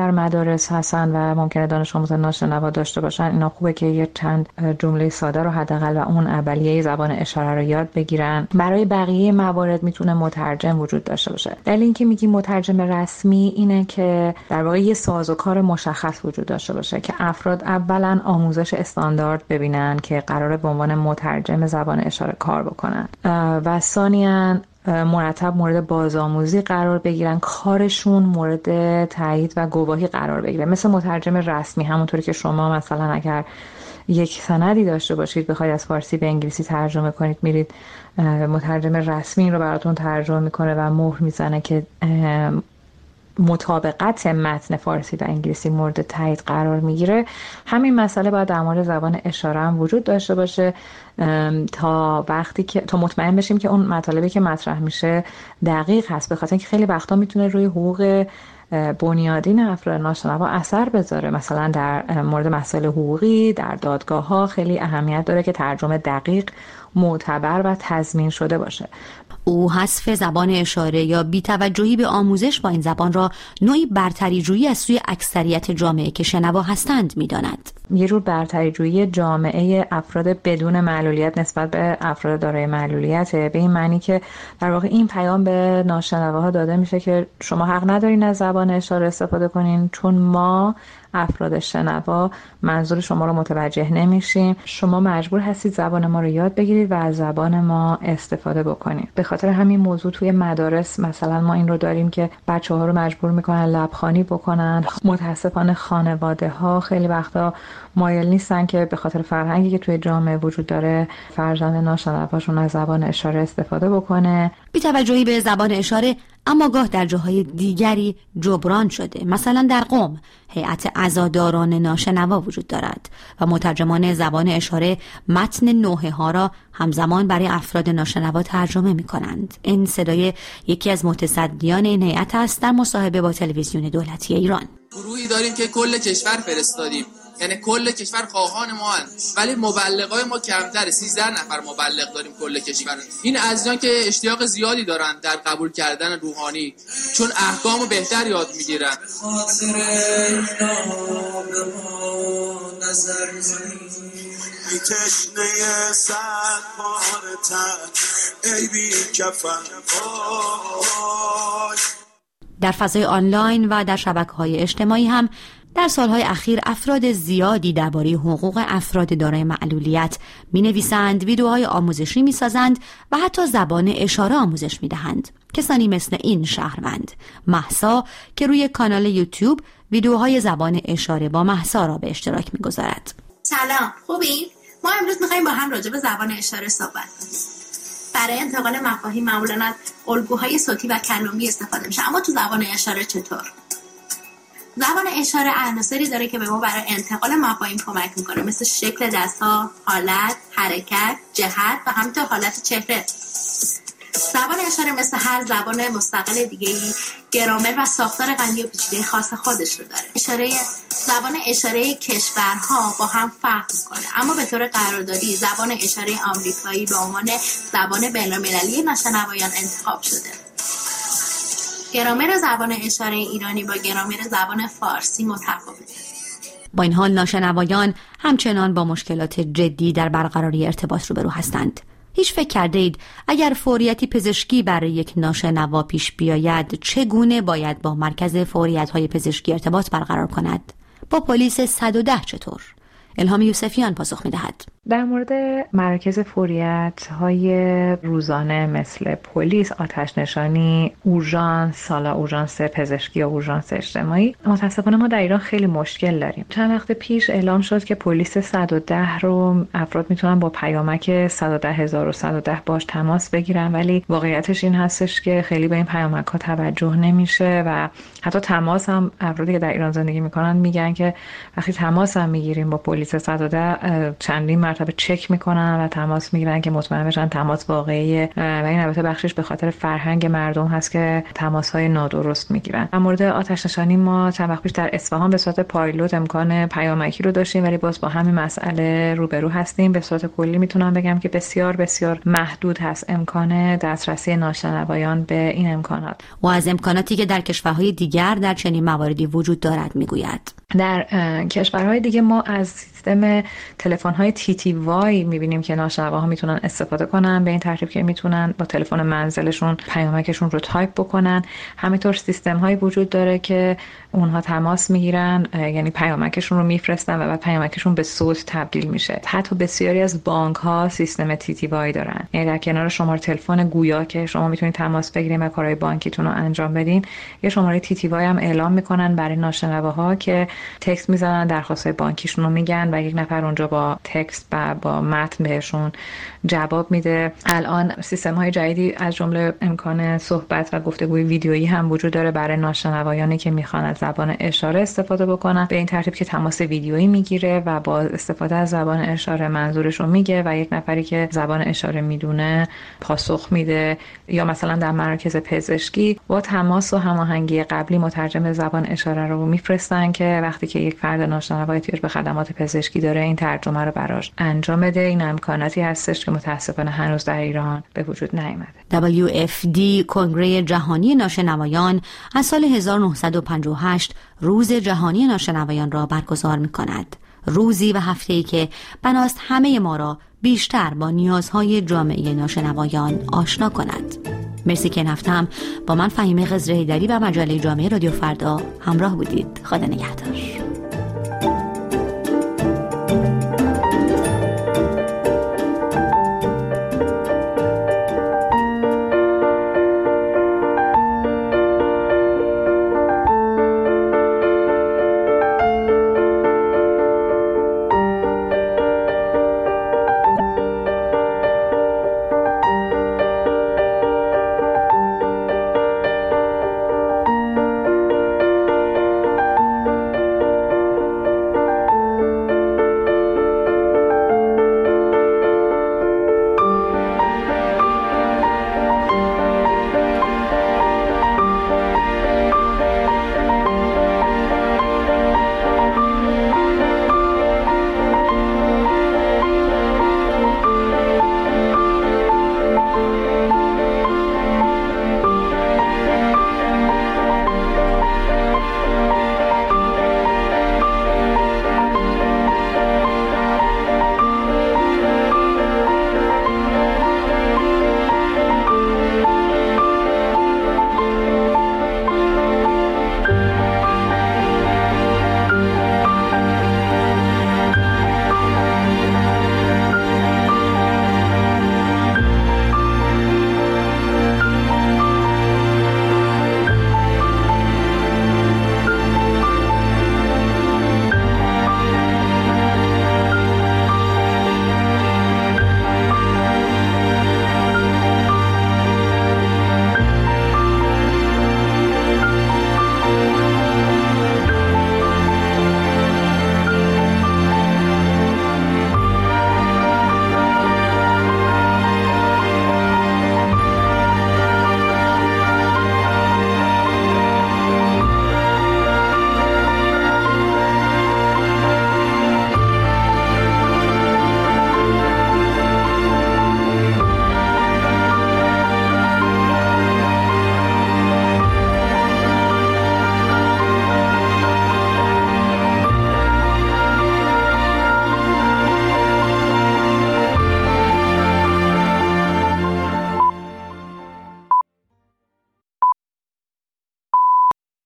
مدارس هستن و ممکنه دانش آموزان ناشنوا داشته باشن، اینا خوبه که یه چند جمله ساده رو حداقل و اون اولیه زبان اشاره رو یاد بگیرن. برای بقیه موارد میتونه مترجم وجود داشته باشه. دلیل اینکه میگیم مترجم رسمی اینه که در واقع یه سازوکار مشخص وجود داشته باشه که افراد اولا آموزش استاندارد ببینن که قراره به عنوان مترجم زبان اشاره کار بکنن و ثانیاً مرتب مورد بازآموزی قرار بگیرن، کارشون مورد تایید و گواهی قرار بگیره. مثل مترجم رسمی، همونطوری که شما مثلا اگر یک سندی داشته باشید بخواید از فارسی به انگلیسی ترجمه کنید، میرید مترجم رسمی رو براتون ترجمه میکنه و مهر میزنه که مطابقت متن فارسی و انگلیسی مورد تایید قرار میگیره. همین مسئله باید در مورد زبان اشاره هم وجود داشته باشه تا وقتی که تا مطمئن بشیم که اون مطالبی که مطرح میشه دقیق هست، به خاطر اینکه خیلی وقتا میتونه روی حقوق بنیادین افراد ناشنوا اثر بذاره. مثلا در مورد مسائل حقوقی در دادگاه ها خیلی اهمیت داره که ترجمه دقیق، معتبر و تضمین شده باشه. او حذف زبان اشاره یا بی‌توجهی به آموزش با این زبان را نوعی برتری جویی از سوی اکثریت جامعه که شنوا هستند می‌داند. یه جور برتری جویی جامعه افراد بدون معلولیت نسبت به افراد دارای معلولیت، به این معنی که در واقع این پیام به ناشنواها داده میشه که شما حق ندارین از زبان اشاره استفاده کنین، چون ما افراد شنوا منظور شما رو متوجه نمیشیم. شما مجبور هستید زبان ما رو یاد بگیرید و از زبان ما استفاده بکنید. به خاطر همین موضوع توی مدارس مثلا ما این رو داریم که بچه‌ها رو مجبور میکنن لبخوانی بکنن. متاسفانه خانواده ها خیلی وقتا مایل نیستن که به خاطر فرهنگی که توی جامعه وجود داره فرزند ناشنواشون از زبان اشاره استفاده بکنه. بی‌توجهی به زبان اشاره اما گاه در جاهای دیگری جبران شده. مثلا در قم هیئت عزاداران ناشنوا وجود دارد و مترجمان زبان اشاره متن نوحه ها را همزمان برای افراد ناشنوا ترجمه می کنند. این صدای یکی از متصدیان این هیئت است در مصاحبه با تلویزیون دولتی ایران. گروهی داریم که کل کشور فرستادیم، یعنی کل کشور خواهان ما هست، ولی مبلغای ما کمتره. 13 نفر مبلغ داریم کل کشور. این عزیزان که اشتیاق زیادی دارن در قبول کردن روحانی، چون احکامو بهتر یاد میگیرن. در فضای آنلاین و در شبکه‌های اجتماعی هم در سالهای اخیر افراد زیادی درباره حقوق افراد دارای معلولیت می‌نویسند، ویدیوهای آموزشی می‌سازند و حتی زبان اشاره آموزش می‌دهند. کسانی مثل این شهروند مهسا که روی کانال یوتیوب ویدیوهای زبان اشاره با مهسا را به اشتراک می‌گذارد. سلام، خوبین؟ ما امروز می‌خوایم با هم راجع به زبان اشاره صحبت کنیم. برای انتقال مفاهیم معمولاً از الگوهای صوتی و کلامی استفاده میشه، اما تو زبان اشاره چطور؟ زبان اشاره عناصری داره که به ما برای انتقال مفاهیم کمک میکنه، مثل شکل دست‌ها، حالت، حرکت، جهت و همینطور حالت چهره. زبان اشاره مثل هر زبان مستقل دیگه‌ای گرامر و ساختار غنی و پیچیده خاص خودش رو داره. زبان اشاره کشورها با هم فرق میکنه، اما به طور قراردادی زبان اشاره آمریکایی به عنوان زبان بین‌المللی ناشنوایان انتخاب شده. گرامر زبان اشاره ایرانی با گرامر زبان فارسی متفاوته. با این حال ناشنوایان همچنان با مشکلات جدی در برقراری ارتباط روبرو هستند. هیچ فکر کرده اید اگر فوریتی پزشکی برای یک ناشنوا پیش بیاید چگونه باید با مرکز فوریت‌های پزشکی ارتباط برقرار کند؟ با پلیس 110 چطور؟ الهام یوسفیان پاسخ می‌دهد. در مورد مراکز فوریت‌های روزانه مثل پلیس، آتش نشانی، اورژانس، سالا اورژانس پزشکی یا اورژانس اجتماعی، متاسفانه ما در ایران خیلی مشکل داریم. چند وقت پیش اعلام شد که پلیس 110 رو افراد میتونن با پیامک 110,110 باش تماس بگیرن، ولی واقعیتش این هستش که خیلی به این پیامک‌ها توجه نمیشه و حتی تماس هم افرادی که در ایران زندگی میکنن میگن که وقتی تماس هم میگیریم با پلیس پلیس 110 چندین مرتبه چک میکنن و تماس میگیرن که مطمئن بشن تماس واقعیه و این البته بخشش به خاطر فرهنگ مردم هست که تماس‌های نادرست میگیرن. در مورد آتش نشانی ما چند وقت پیش در اصفهان به صورت پایلوت امکان پیامکی رو داشتیم ولی باز با همین مسئله روبرو هستیم. به صورت کلی میتونم بگم که بسیار بسیار محدود هست امکان دسترسی ناشنوایان به این امکانات. و از امکاناتی که در کشورهای دیگر در چنین مواردی وجود دارد میگوید. در کشورهای دیگه ما از سیستم تلفن‌های TTY می‌بینیم که ناشنواها میتونن استفاده کنن به این ترتیب که میتونن با تلفن منزلشون پیامکشون رو تایپ بکنن. همینطور سیستم‌هایی وجود داره که اونها تماس میگیرن، یعنی پیامکشون رو میفرستن و بعد پیامکشون به صوت تبدیل میشه. حتی بسیاری از بانک‌ها سیستم TTY دارن، یعنی در کنار شماره تلفن گویا که شما میتونید تماس بگیرید و کارهای بانکیتون رو انجام بدین، یه شماره TTY هم اعلام میکنن برای ناشنواها که تکست میزنن، درخواست بانکیشون رو میگن و یک نفر اونجا با تکست و با متن بهشون جواب میده. الان سیستم های جدیدی از جمله امکان صحبت و گفتگوی ویدیویی هم وجود داره برای ناشنوایانی که میخوان از زبان اشاره استفاده بکنن، به این ترتیب که تماس ویدیویی میگیره و با استفاده از زبان اشاره منظورش رو میگه و یک نفری که زبان اشاره میدونه پاسخ میده. یا مثلا در مراکز پزشکی با تماس و هماهنگی قبلی مترجم زبان اشاره رو میفرستن که وقتی که یک فرد ناشنوا احتیاج به خدمات پزشکی داره این ترجمه رو براش انجام بده. این امکاناتی هستش که متاسفانه هنوز در ایران به وجود نیامده. WFD کنگره جهانی ناشنوایان از سال 1958 روز جهانی ناشنوایان را برگزار می‌کند. روزی و هفته‌ای که بناست همه ما را بیشتر با نیازهای جامعه ناشنوایان آشنا کند. مرسی که این هفته هم با من فهیمه خضر حیدری و مجله جامعه رادیو فردا همراه بودید. خدا نگهدار.